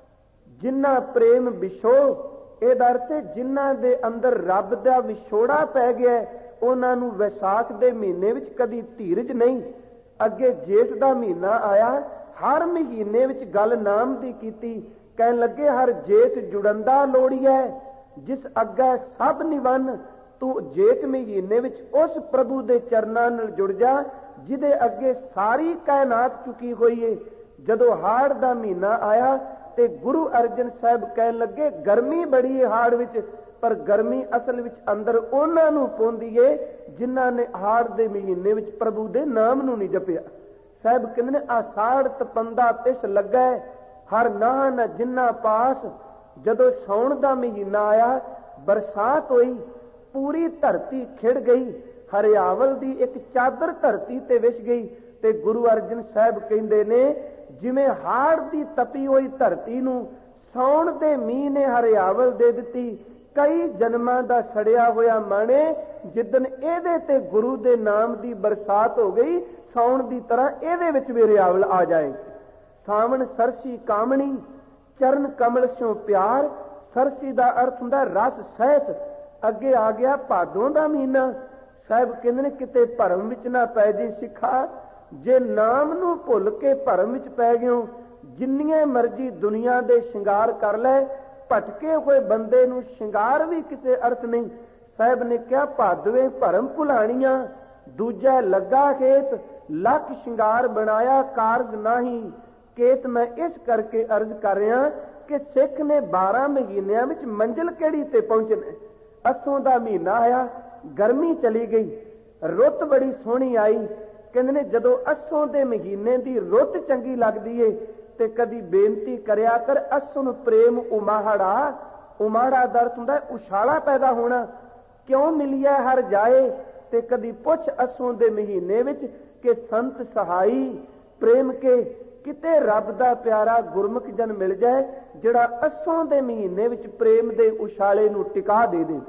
ਜਿਨ੍ਹਾਂ ਪ੍ਰੇਮ ਵਿਛੋ। ਇਹਦਾ ਅਰਥ ਹੈ ਜਿਨ੍ਹਾਂ ਦੇ ਅੰਦਰ ਰੱਬ ਦਾ ਵਿਛੋੜਾ ਪੈ ਗਿਆ, ਉਹਨਾਂ ਨੂੰ ਵੈਸਾਖ ਦੇ ਮਹੀਨੇ ਵਿੱਚ ਕਦੀ ਧੀਰਜ ਨਹੀਂ। ਅੱਗੇ ਜੇਠ ਦਾ ਮਹੀਨਾ ਆਇਆ, ਹਰ ਮਹੀਨੇ ਵਿੱਚ ਗੱਲ ਨਾਮ ਦੀ ਕੀਤੀ। ਕਹਿਣ ਲੱਗੇ, ਹਰ ਜੇਠ ਜੁੜੰਦਾ ਲੋੜੀਐ, ਜਿਸ ਅੱਗੇ ਸਭ ਨਿਵੰਨ। ਤੂੰ ਜੇਠ ਮਹੀਨੇ ਵਿੱਚ ਉਸ ਪ੍ਰਭੂ ਦੇ ਚਰਨਾਂ ਨਾਲ ਜੁੜ ਜਾ ਜਿਹਦੇ ਅੱਗੇ ਸਾਰੀ ਕਾਇਨਾਤ ਚੁੱਕੀ ਹੋਈ ਏ। ਜਦੋਂ ਹਾੜ ਦਾ ਮਹੀਨਾ ਆਇਆ ਤੇ ਗੁਰੂ ਅਰਜਨ ਸਾਹਿਬ ਕਹਿਣ ਲੱਗੇ, ਗਰਮੀ ਬੜੀ ਏ ਹਾੜ ਵਿੱਚ, ਪਰ ਗਰਮੀ ਅਸਲ ਵਿੱਚ ਅੰਦਰ ਉਹਨਾਂ ਨੂੰ ਪਾਉਂਦੀ ਏ ਜਿਨ੍ਹਾਂ ਨੇ ਹਾੜ ਦੇ ਮਹੀਨੇ ਵਿੱਚ ਪ੍ਰਭੂ ਦੇ ਨਾਮ ਨੂੰ ਨਹੀਂ ਜਪਿਆ। ਸਾਹਿਬ ਕਹਿੰਦੇ ਨੇ, ਆਸਾੜ ਤਪੰਦਾ ਤਿਸ ਲੱਗਾ, ਹਰ ਨਾਹ ਨ ਜਿੰਨਾ ਪਾਸ। ਜਦੋਂ ਸਾਉਣ ਦਾ ਮਹੀਨਾ ਆਇਆ, ਬਰਸਾਤ ਹੋਈ, ਪੂਰੀ ਧਰਤੀ ਖਿੜ ਗਈ, ਹਰਿਆਵਲ ਦੀ ਇੱਕ ਚਾਦਰ ਧਰਤੀ ਤੇ ਵਿਛ ਗਈ। ਤੇ ਗੁਰੂ ਅਰਜਨ ਸਾਹਿਬ ਕਹਿੰਦੇ ਨੇ, ਜਿਵੇਂ ਹਾੜ ਦੀ ਤਪੀ ਹੋਈ ਧਰਤੀ ਨੂੰ ਸਾਉਣ ਦੇ ਮੀਂਹ ਨੇ ਹਰਿਆਵਲ ਦੇ ਦਿੱਤੀ। ਕਈ ਜਨਮਾਂ ਦਾ ਸੜਿਆ ਹੋਇਆ ਮਨ ਏ, ਜਿੱਦਣ ਇਹਦੇ ਤੇ ਗੁਰੂ ਦੇ ਨਾਮ ਦੀ ਬਰਸਾਤ ਹੋ ਗਈ, ਸਾਉਣ ਦੀ ਤਰ੍ਹਾਂ ਇਹਦੇ ਵਿੱਚ ਵੀ ਹਰਿਆਵਲ ਆ ਜਾਏ। ਸਾਵਣ ਸਰਸੀ ਕਾਮਣੀ, ਚਰਨ ਕਮਲ ਸਿਓ ਪਿਆਰ। ਸਰਸੀ ਦਾ ਅਰਥ ਹੁੰਦਾ ਰਸ ਸਹਿਤ। ਅੱਗੇ ਆ ਗਿਆ ਭਾਦੋਂ ਦਾ ਮਹੀਨਾ। ਸਾਹਿਬ ਕਹਿੰਦੇ ਨੇ, ਕਿਤੇ ਭਰਮ ਵਿੱਚ ਨਾ ਪੈ ਜੀ ਸਿੱਖਾ। ਜੇ ਨਾਮ ਨੂੰ ਭੁੱਲ ਕੇ ਭਰਮ ਵਿੱਚ ਪੈ ਗਿਓ, ਜਿੰਨੀਆਂ ਮਰਜ਼ੀ ਦੁਨੀਆ ਦੇ ਸ਼ਿੰਗਾਰ ਕਰ ਲੈ, ਭਟਕੇ ਹੋਏ ਬੰਦੇ ਨੂੰ ਸ਼ਿੰਗਾਰ ਵੀ ਕਿਸੇ ਅਰਥ ਨਹੀਂ। ਸਾਹਿਬ ਨੇ ਕਿਹਾ, ਭਾਦਵੇ ਭਰਮ ਭੁਲਾਣੀਆਂ, ਦੂਜਾ ਲੱਗਾ ਖੇਤ, ਲੱਖ ਸ਼ਿੰਗਾਰ ਬਣਾਇਆ ਕਾਰਜ ਨਹੀਂ। ਕੇਤ ਮੈਂ ਇਸ ਕਰਕੇ ਅਰਜ਼ ਕਰ ਰਿਹਾ ਕਿ ਸਿੱਖ ਨੇ 12 ਮਹੀਨਿਆਂ ਵਿੱਚ ਮੰਜ਼ਿਲ ਕਿਹੜੀ ਤੇ ਪਹੁੰਚਣਾ। ਅੱਸੋਂ ਦਾ ਮਹੀਨਾ ਆਇਆ, ਗਰਮੀ ਚਲੀ ਗਈ, ਰੁੱਤ ਬੜੀ ਸੋਹਣੀ ਆਈ। ਕਹਿੰਦੇ ਨੇ, ਜਦੋਂ ਅੱਸੋਂ ਦੇ ਮਹੀਨੇ ਦੀ ਰੁੱਤ ਚੰਗੀ ਲੱਗਦੀ ਏ ਤੇ ਕਦੀ ਬੇਨਤੀ ਕਰਿਆ ਕਰ, ਅੱਸੋਂ ਪ੍ਰੇਮ ਉਮਾੜਾ। ਉਮਾੜਾ ਦਾ ਅਰਥ ਹੁੰਦਾ ਉਛਾਲਾ ਪੈਦਾ ਹੋਣਾ। ਕਿਉਂ ਮਿਲਿਆ ਹਰ ਜਾਏ। ਤੇ ਕਦੀ ਪੁੱਛ ਅੱਸੋਂ ਦੇ ਮਹੀਨੇ ਵਿੱਚ ਕਿ ਸੰਤ ਸਹਾਈ ਪ੍ਰੇਮ ਕੇ, ਕਿਤੇ ਰੱਬ ਦਾ ਪਿਆਰਾ ਗੁਰਮੁਖ ਜਨ ਮਿਲ ਜਾਏ ਜਿਹੜਾ ਅੱਸੋਂ ਦੇ ਮਹੀਨੇ ਵਿੱਚ ਪ੍ਰੇਮ ਦੇ ਉਛਾਲੇ ਨੂੰ ਟਿਕਾ ਦੇ ਦੇ।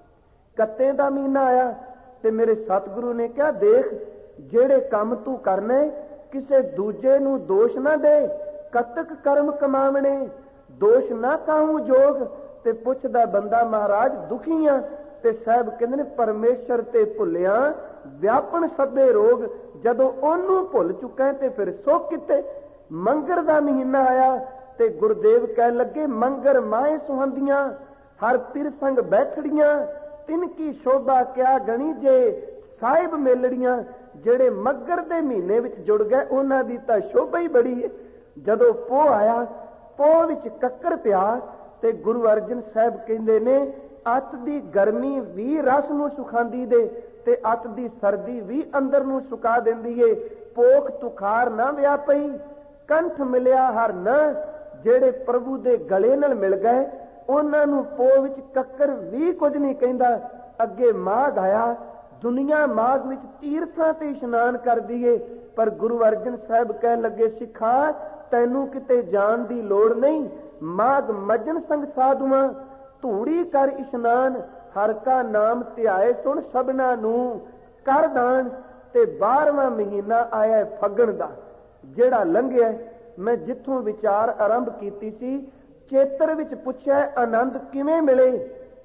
ਕੱਤੇ ਦਾ ਮਹੀਨਾ ਆਇਆ ਤੇ ਮੇਰੇ ਸਤਿਗੁਰੂ ਨੇ ਕਿਹਾ, ਦੇਖ ਜਿਹੜੇ ਕੰਮ ਤੂੰ ਕਰਨੇ, ਕਿਸੇ ਦੂਜੇ ਨੂੰ ਦੋਸ਼ ਨਾ ਦੇ। ਕਤਕ ਕਰਮ ਕਮਾਵਣੇ, ਦੋਸ਼ ਨਾ ਕਾਹੂ ਜੋਗ। ਤੇ ਪੁੱਛਦਾ ਬੰਦਾ, ਮਹਾਰਾਜ ਦੁਖੀ ਆ। ਤੇ ਸਾਹਿਬ ਕਹਿੰਦੇ ਨੇ, ਪਰਮੇਸ਼ਰ ਤੇ ਭੁੱਲਿਆ ਵਿਆਪਣ ਸਭੇ ਰੋਗ। ਜਦੋਂ ਉਹਨੂੰ ਭੁੱਲ ਚੁੱਕਾ ਤੇ ਫਿਰ ਸੁੱਖ ਕਿਤੇ। ਮੰਗਰ ਦਾ ਮਹੀਨਾ ਆਇਆ ਤੇ ਗੁਰਦੇਵ ਕਹਿਣ ਲੱਗੇ, ਮੰਗਰ ਮਾਏ ਸੁਹੰਦੀਆਂ, ਹਰ ਪਿਰ ਸੰਗ ਬੈਠੜੀਆਂ, ਤਿਨ ਕੀ ਸ਼ੋਭਾ ਕਿਆ ਗਣੀ ਜੇ ਸਾਹਿਬ ਮੇਲੜੀਆਂ। ਜਿਹੜੇ ਮੱਘਰ ਦੇ ਮਹੀਨੇ ਵਿੱਚ ਜੁੜ ਗਏ, ਉਹਨਾਂ ਦੀ ਤਾਂ ਸ਼ੋਭਾ ਹੀ ਬੜੀ ਹੈ। ਜਦੋਂ ਪੋਹ ਆਇਆ, ਪੋਹ ਵਿੱਚ ਕੱਕਰ ਪਿਆ ਤੇ ਗੁਰੂ ਅਰਜਨ ਸਾਹਿਬ ਕਹਿੰਦੇ ਨੇ, ਅੱਤ ਦੀ ਗਰਮੀ ਵੀ ਰਸ ਨੂੰ ਸੁਖਾਂਦੀ ਦੇ ਤੇ ਅੱਤ ਦੀ ਸਰਦੀ ਵੀ ਅੰਦਰ ਨੂੰ ਸੁਕਾ ਦਿੰਦੀ ਏ। ਪੋਖ ਤੁਖਾਰ ਨਾ ਵਿਆਪਈ, ਕੰਠ ਮਿਲਿਆ ਹਰ ਨਾ। ਜਿਹੜੇ ਪ੍ਰਭੂ ਦੇ ਗਲੇ ਨਾਲ ਮਿਲ ਗਏ, ਉਹਨਾਂ ਨੂੰ ਪੋਹ ਵਿੱਚ ਕੱਕਰ ਵੀ ਕੁਝ ਨਹੀਂ ਕਹਿੰਦਾ। ਅੱਗੇ ਮਾਘ ਆਇਆ, ਦੁਨੀਆ ਮਾਘ ਵਿੱਚ ਤੀਰਥਾਂ ਤੇ ਇਸ਼ਨਾਨ ਕਰਦੀ ਏ, ਪਰ ਗੁਰੂ ਅਰਜਨ ਸਾਹਿਬ ਕਹਿਣ ਲੱਗੇ, ਸਿੱਖਾ ਤੈਨੂੰ ਕਿਤੇ ਜਾਣ ਦੀ ਲੋੜ ਨਹੀਂ। ਮਾਘ ਮੱਜਨ ਸੰਗ ਸਾਧੂਆਂ, ਧੂੜੀ ਕਰ ਇਸ਼ਨਾਨ, ਹਰ ਕਾ ਨਾਮ ਧਿਆਏ ਸੁਣ ਸਭਨਾ ਨੂੰ ਕਰ ਦਾਨ। ਤੇ 12ਵਾਂ ਮਹੀਨਾ ਆਇਆ ਫੱਗਣ ਦਾ, ਜਿਹੜਾ ਲੰਘਿਆ। ਮੈਂ ਜਿੱਥੋਂ ਵਿਚਾਰ ਆਰੰਭ ਕੀਤੀ ਸੀ, ਚੇਤਰ ਵਿੱਚ ਪੁੱਛਿਆ ਆਨੰਦ ਕਿਵੇਂ ਮਿਲੇ।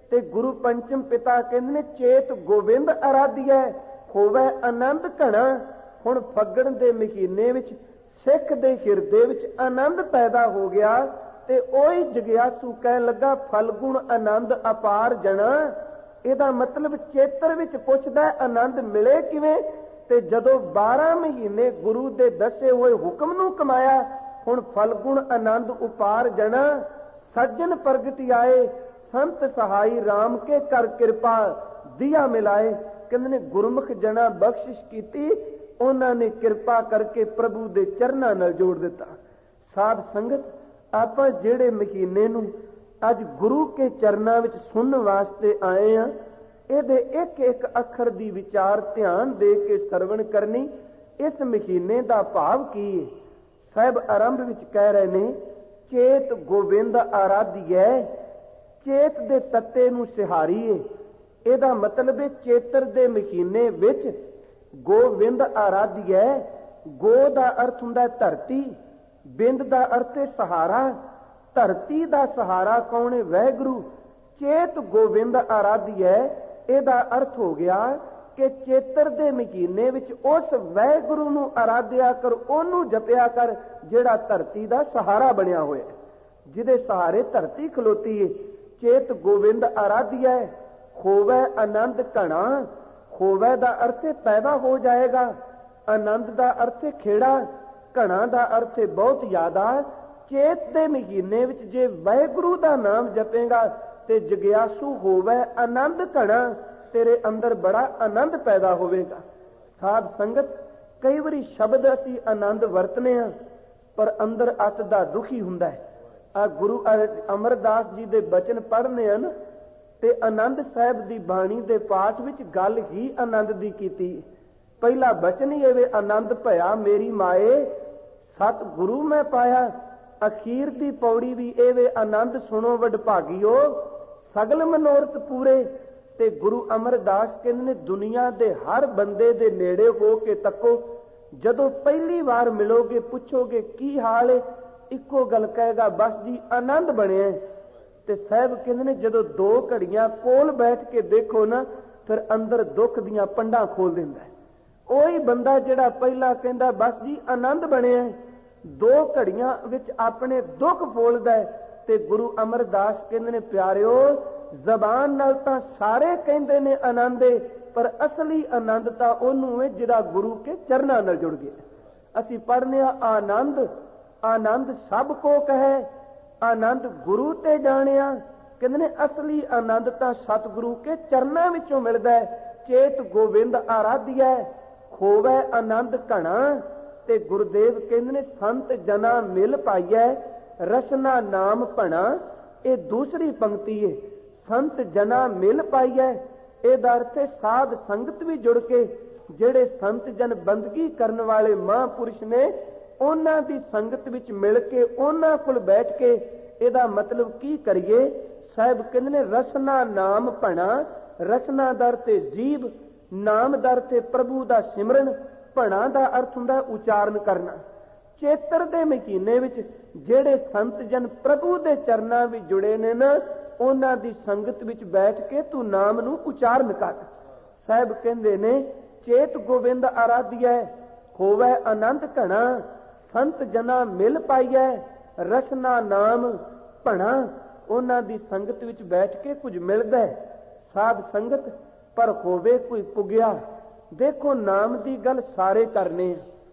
ਤੇ ਗੁਰੂ ਪੰਚਮ ਪਿਤਾ ਕਹਿੰਦੇ ਨੇ ਚੇਤ ਗੋਬਿੰਦ ਅਰਾਧਿਐ ਹੋਵੇ ਆਨੰਦ ਘਣਾ। ਹੁਣ ਫੱਗਣ ਦੇ ਮਹੀਨੇ ਵਿੱਚ ਸਿੱਖ ਦੇ ਹਿਰਦੇ ਵਿੱਚ ਆਨੰਦ ਪੈਦਾ ਹੋ ਗਿਆ ਤੇ ਉਹੀ ਜਗਿਆਸੂ ਕਹਿਣ ਲੱਗਾ ਫਲਗੁਣ ਆਨੰਦ ਅਪਾਰ ਜਣਾ। ਇਹਦਾ ਮਤਲਬ ਚੇਤਰ ਵਿੱਚ ਪੁੱਛਦਾ ਆਨੰਦ ਮਿਲੇ ਕਿਵੇਂ? ਤੇ ਜਦੋਂ 12 ਮਹੀਨੇ ਗੁਰੂ ਦੇ ਦੱਸੇ ਹੋਏ ਹੁਕਮ ਨੂੰ ਕਮਾਇਆ, ਹੁਣ ਫਲਗੁਣ ਆਨੰਦ ਉਪਾਰ ਜਣਾ। ਸੱਜਣ ਪ੍ਰਗਟ ਆਏ ਸੰਤ ਸਹਾਈ ਰਾਮ ਕੇ ਕਰ ਕਿਰਪਾ ਦਿਆ ਮਿਲਾਏ। ਕਹਿੰਦੇ ਨੇ ਗੁਰਮੁਖ ਜਣਾ ਬਖਸ਼ਿਸ਼ ਕੀਤੀ, ਉਹਨਾਂ ਨੇ ਕਿਰਪਾ ਕਰਕੇ ਪ੍ਰਭੂ ਦੇ ਚਰਨਾਂ ਨਾਲ ਜੋੜ ਦਿੱਤਾ। ਸਾਧ ਸੰਗਤ, ਆਪਾਂ ਜਿਹੜੇ ਮਹੀਨੇ ਨੂੰ ਅੱਜ ਗੁਰੂ ਕੇ ਚਰਨਾਂ ਵਿੱਚ ਸੁਣਨ ਵਾਸਤੇ ਆਏ ਆ, ਇਹਦੇ ਇੱਕ ਇੱਕ ਅੱਖਰ ਦੀ ਵਿਚਾਰ ਧਿਆਨ ਦੇ ਕੇ ਸਰਵਣ ਕਰਨੀ। ਇਸ ਮਹੀਨੇ ਦਾ ਭਾਵ ਕੀ ਹੈ? ਸਾਹਿਬ ਆਰੰਭ ਵਿੱਚ ਕਹਿ ਰਹੇ ਨੇ ਚੇਤ ਗੋਬਿੰਦ ਆਰਾਧਿਐ, ਚੇਤ ਦੇ ਤੱਤੇ ਨੂੰ ਸਿਹਾਰੀਏ। ਇਹਦਾ ਮਤਲਬ ਹੈ ਚੇਤਰ ਦੇ ਮਹੀਨੇ ਵਿੱਚ ਗੋਬਿੰਦ ਆਰਾਧਿਐ। ਗੋ ਦਾ ਅਰਥ ਹੁੰਦਾ ਧਰਤੀ, ਬਿੰਦ ਦਾ ਅਰਥ ਹੈ ਸਹਾਰਾ। ਧਰਤੀ ਦਾ ਸਹਾਰਾ ਕੌਣ ਹੈ? ਵਾਹਿਗੁਰੂ। ਚੇਤ ਗੋਬਿੰਦ ਆਰਾਧਿਐ, ਇਹਦਾ ਅਰਥ ਹੋ ਗਿਆ ਕਿ ਚੇਤਰ ਦੇ ਮਹੀਨੇ ਵਿੱਚ ਉਸ ਵਾਹਿਗੁਰੂ ਨੂੰ ਆਰਾਧਿਆ ਕਰ, ਉਹਨੂੰ ਜਪਿਆ ਕਰ ਜਿਹੜਾ ਧਰਤੀ ਦਾ ਸਹਾਰਾ ਬਣਿਆ ਹੋਇਆ, ਜਿਹਦੇ ਸਹਾਰੇ ਧਰਤੀ ਖਲੋਤੀ ਹੈ। ਚੇਤ ਗੋਬਿੰਦ ਆਰਾਧਿਐ ਹੋਵੇ ਆਨੰਦ ਘਣਾ। ਹੋਵੇ ਦਾ ਅਰਥ ਪੈਦਾ ਹੋ ਜਾਏਗਾ, ਆਨੰਦ ਦਾ ਅਰਥ ਖੇੜਾ, ਘਣਾ ਦਾ ਅਰਥ ਬਹੁਤ ਜ਼ਿਆਦਾ। ਚੇਤ ਦੇ ਮਹੀਨੇ ਵਿੱਚ ਜੇ ਵਾਹਿਗੁਰੂ ਦਾ ਨਾਮ ਜਪੇਗਾ ਤੇ ਜਗਿਆਸੂ ਹੋਵੇ ਆਨੰਦ ਘਣਾ, ਤੇਰੇ ਅੰਦਰ ਬੜਾ ਆਨੰਦ ਪੈਦਾ ਹੋਵੇਗਾ। ਸਾਧ ਸੰਗਤ, ਕਈ ਵਾਰੀ ਸ਼ਬਦ ਅਸੀਂ ਆਨੰਦ ਵਰਤਨੇ ਆ, ਪਰ ਅੰਦਰ ਅੱਤ ਦਾ ਦੁਖੀ ਹੁੰਦਾ ਹੈ। ਆ ਗੁਰੂ ਅਮਰਦਾਸ ਜੀ ਦੇ ਬਚਨ ਪੜ੍ਹਨੇ ਹਨ ਤੇ ਆਨੰਦ ਸਾਹਿਬ ਦੀ ਬਾਣੀ ਦੇ ਪਾਠ ਵਿੱਚ ਗੱਲ ਹੀ ਆਨੰਦ ਦੀ ਕੀਤੀ। ਪਹਿਲਾ ਬਚਨ ਹੀ ਇਹ ਆਨੰਦ ਭਇਆ ਮੇਰੀ ਮਾਏ, ਸਤ ਗੁਰੂ ਮੈਂ ਪਾਇਆ। ਅਖੀਰ ਦੀ ਪੌੜੀ ਵੀ ਇਹ ਆਨੰਦ ਸੁਣੋ ਵਡਭਾਗਿਓ, ਸਗਲ ਮਨੋਰਥ ਪੂਰੇ। ਤੇ ਗੁਰੂ ਅਮਰਦਾਸ ਕਹਿੰਦੇ ਨੇ ਦੁਨੀਆ ਦੇ ਹਰ ਬੰਦੇ ਦੇ ਨੇੜੇ ਹੋ ਕੇ ਤੱਕੋ, ਜਦੋਂ ਪਹਿਲੀ ਵਾਰ ਮਿਲੋਗੇ ਪੁੱਛੋਗੇ ਕੀ ਹਾਲ ਹੈ, ਇੱਕੋ ਗੱਲ ਕਹੇਗਾ ਬਸ ਜੀ ਆਨੰਦ ਬਣਿਆ। ਤੇ ਸਾਹਿਬ ਕਹਿੰਦੇ ਨੇ ਜਦੋਂ 2 ਘੜੀਆਂ ਕੋਲ ਬੈਠ ਕੇ ਦੇਖੋ ਨਾ, ਫਿਰ ਅੰਦਰ ਦੁੱਖ ਦੀਆਂ ਪੰਡਾਂ ਖੋਲ ਦਿੰਦਾ। ਉਹੀ ਬੰਦਾ ਜਿਹੜਾ ਪਹਿਲਾਂ ਕਹਿੰਦਾ ਬਸ ਜੀ ਆਨੰਦ ਬਣਿਆ, 2 ਘੜੀਆਂ ਵਿੱਚ ਆਪਣੇ ਦੁੱਖ ਫੋਲਦਾ। ਤੇ ਗੁਰੂ ਅਮਰਦਾਸ ਕਹਿੰਦੇ ਨੇ ਪਿਆਰਿਓ, ਜ਼ਬਾਨ ਨਾਲ ਤਾਂ ਸਾਰੇ ਕਹਿੰਦੇ ਨੇ ਆਨੰਦ ਹੈ, ਪਰ ਅਸਲੀ ਆਨੰਦ ਤਾਂ ਉਹਨੂੰ ਹੈ ਜਿਹੜਾ ਗੁਰੂ ਕੇ ਚਰਨਾਂ ਨਾਲ ਜੁੜ ਗਿਆ। ਅਸੀਂ ਪੜ੍ਹਨੇ ਆ ਆਨੰਦ, ਆਨੰਦ ਸਭ ਕੋ ਕਹੈ, ਆਨੰਦ ਗੁਰੂ ਤੇ ਜਾਣਿਆ। ਕਹਿੰਦੇ ਨੇ ਅਸਲੀ ਆਨੰਦ ਤਾਂ ਸਤਿਗੁਰੂ ਕੇ ਚਰਨਾਂ ਵਿੱਚੋਂ ਮਿਲਦਾ ਹੈ। ਚੇਤ ਗੋਬਿੰਦ ਆਰਾਧਿਐ ਹੋਵੇ ਆਨੰਦ ਘਣਾ। ਤੇ ਗੁਰਦੇਵ ਕਹਿੰਦੇ ਨੇ ਸੰਤ ਜਨਾ ਮਿਲ ਪਾਈਐ, ਰਸਨਾ ਨਾਮ ਭਣਾ। ਇਹ ਦੂਸਰੀ ਪੰਕਤੀ ਹੈ। ਸੰਤ ਜਨਾ ਮਿਲ ਪਾਈਐ, ਇਹਦਾ ਅਰਥ ਹੈ ਸਾਧ ਸੰਗਤ ਵੀ ਜੁੜ ਕੇ, ਜਿਹੜੇ ਸੰਤ ਜਨ ਬੰਦਗੀ ਕਰਨ ਵਾਲੇ ਮਹਾਂਪੁਰਸ਼ ਨੇ, ਉਹਨਾਂ ਦੀ ਸੰਗਤ ਵਿੱਚ ਮਿਲ ਕੇ, ਉਹਨਾਂ ਕੋਲ ਬੈਠ ਕੇ ਇਹਦਾ ਮਤਲਬ ਕੀ ਕਰੀਏ? ਸਾਹਿਬ ਕਹਿੰਦੇ ਨੇ ਰਸਨਾ ਨਾਮ ਭਣਾ। ਰਸਨਾ ਦਾ ਅਰਥ ਜੀਵ, ਨਾਮ ਦਾ ਅਰਥ ਪ੍ਰਭੂ ਦਾ ਸਿਮਰਨ, ਭਣਾ ਦਾ ਅਰਥ ਹੁੰਦਾ ਉਚਾਰਨ ਕਰਨਾ। ਚੇਤਰ ਦੇ ਮਹੀਨੇ ਵਿੱਚ ਜਿਹੜੇ ਸੰਤ ਜਨ ਪ੍ਰਭੂ ਦੇ ਚਰਨਾਂ ਵਿੱਚ ਜੁੜੇ ਨੇ ਨਾ, ਉਹਨਾਂ ਦੀ ਸੰਗਤ ਵਿੱਚ ਬੈਠ ਕੇ ਤੂੰ ਨਾਮ ਨੂੰ ਉਚਾਰਨ ਕਰ। ਸਾਹਿਬ ਕਹਿੰਦੇ ਨੇ ਚੇਤ ਗੋਬਿੰਦ ਆਰਾਧਿਐ ਹੋਵੇ ਆਨੰਦ ਘਣਾ। ਸੰਤ ਜਨਾ ਮਿਲ ਪਾਈਐ, ਰਸਨਾ ਨਾਮ ਭਣਾ। ਉਹਨਾਂ ਦੀ ਸੰਗਤ ਵਿੱਚ ਬੈਠ ਕੇ ਕੁਝ ਮਿਲਦਾ। ਸਾਧ ਸੰਗਤ, ਪਰ ਹੋਵੇ ਕੋਈ ਪੁੱਗਿਆ। ਦੇਖੋ ਨਾਮ ਦੀ ਗੱਲ ਸਾਰੇ ਕਰਨੇ ਆ,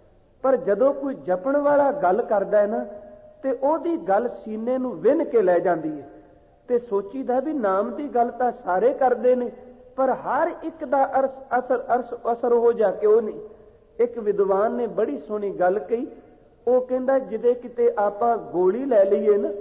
ਪਰ ਜਦੋਂ ਕੋਈ ਜਪਣ ਵਾਲਾ ਗੱਲ ਕਰਦਾ ਹੈ ਨਾ, ਤੇ ਉਹਦੀ ਗੱਲ ਸੀਨੇ ਨੂੰ ਵਿੰਨ ਕੇ ਲੈ ਜਾਂਦੀ ਹੈ। ਤੇ ਸੋਚੀਦਾ ਵੀ ਨਾਮ ਦੀ ਗੱਲ ਤਾਂ ਸਾਰੇ ਕਰਦੇ ਨੇ, ਪਰ ਹਰ ਇੱਕ ਦਾ ਅਸਰ ਹੋ ਜਾ ਕਿਉਂ ਨਹੀਂ। ਇੱਕ ਵਿਦਵਾਨ ਨੇ ਬੜੀ ਸੋਹਣੀ ਗੱਲ ਕਹੀ। ਉਹ ਕਹਿੰਦਾ ਜਿਹਦੇ ਕਿਤੇ ਆਪਾਂ ਗੋਲੀ ਲੈ ਲਈਏ ਨਾ,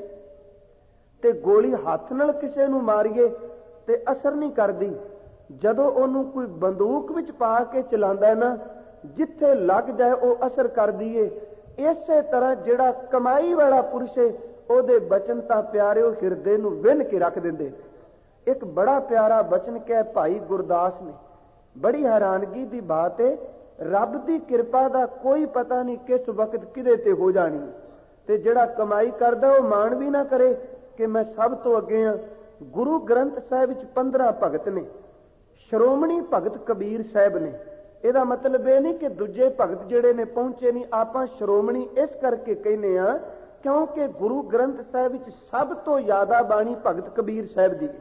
ਤੇ ਗੋਲੀ ਹੱਥ ਨਾਲ ਕਿਸੇ ਨੂੰ ਮਾਰੀਏ ਤੇ ਅਸਰ ਨਹੀਂ ਕਰਦੀ। ਜਦੋਂ ਉਹਨੂੰ ਕੋਈ ਬੰਦੂਕ ਵਿੱਚ ਪਾ ਕੇ ਚਲਾਉਂਦਾ ਨਾ, ਜਿੱਥੇ ਲੱਗ ਜਾਏ ਉਹ ਅਸਰ ਕਰਦੀ ਏ। ਇਸੇ ਤਰ੍ਹਾਂ ਜਿਹੜਾ ਕਮਾਈ ਵਾਲਾ ਪੁਰਸ਼ ਹੈ, ਉਹਦੇ ਬਚਨ ਤਾਂ ਪਿਆਰਿਓ ਹਿਰਦੇ ਨੂੰ ਵਿੰਨ ਕੇ ਰੱਖ ਦਿੰਦੇ। ਇੱਕ ਬੜਾ ਪਿਆਰਾ ਬਚਨ ਕਹਿ ਭਾਈ ਗੁਰਦਾਸ ਨੇ, ਬੜੀ ਹੈਰਾਨਗੀ ਦੀ ਬਾਤ ਹੈ। ਰੱਬ ਦੀ ਕਿਰਪਾ ਦਾ ਕੋਈ ਪਤਾ ਨਹੀਂ ਕਿਸ ਵਕਤ ਕਿਹਦੇ ਤੇ ਹੋ ਜਾਣੀ। ਤੇ ਜਿਹੜਾ ਕਮਾਈ ਕਰਦਾ ਉਹ ਮਾਣ ਵੀ ਨਾ ਕਰੇ ਕਿ ਮੈਂ ਸਭ ਤੋਂ ਅੱਗੇ ਹਾਂ। ਗੁਰੂ ਗ੍ਰੰਥ ਸਾਹਿਬ ਵਿੱਚ 15 ਭਗਤ ਨੇ, ਸ਼੍ਰੋਮਣੀ ਭਗਤ ਕਬੀਰ ਸਾਹਿਬ ਨੇ। ਇਹਦਾ ਮਤਲਬ ਇਹ ਨਹੀਂ ਕਿ ਦੂਜੇ ਭਗਤ ਜਿਹੜੇ ਨੇ ਪਹੁੰਚੇ ਨਹੀਂ। ਆਪਾਂ ਸ਼੍ਰੋਮਣੀ ਇਸ ਕਰਕੇ ਕਹਿੰਦੇ ਆ ਕਿਉਂਕਿ ਗੁਰੂ ਗ੍ਰੰਥ ਸਾਹਿਬ ਵਿੱਚ ਸਭ ਤੋਂ ਜ਼ਿਆਦਾ ਬਾਣੀ ਭਗਤ ਕਬੀਰ ਸਾਹਿਬ ਦੀ ਹੈ।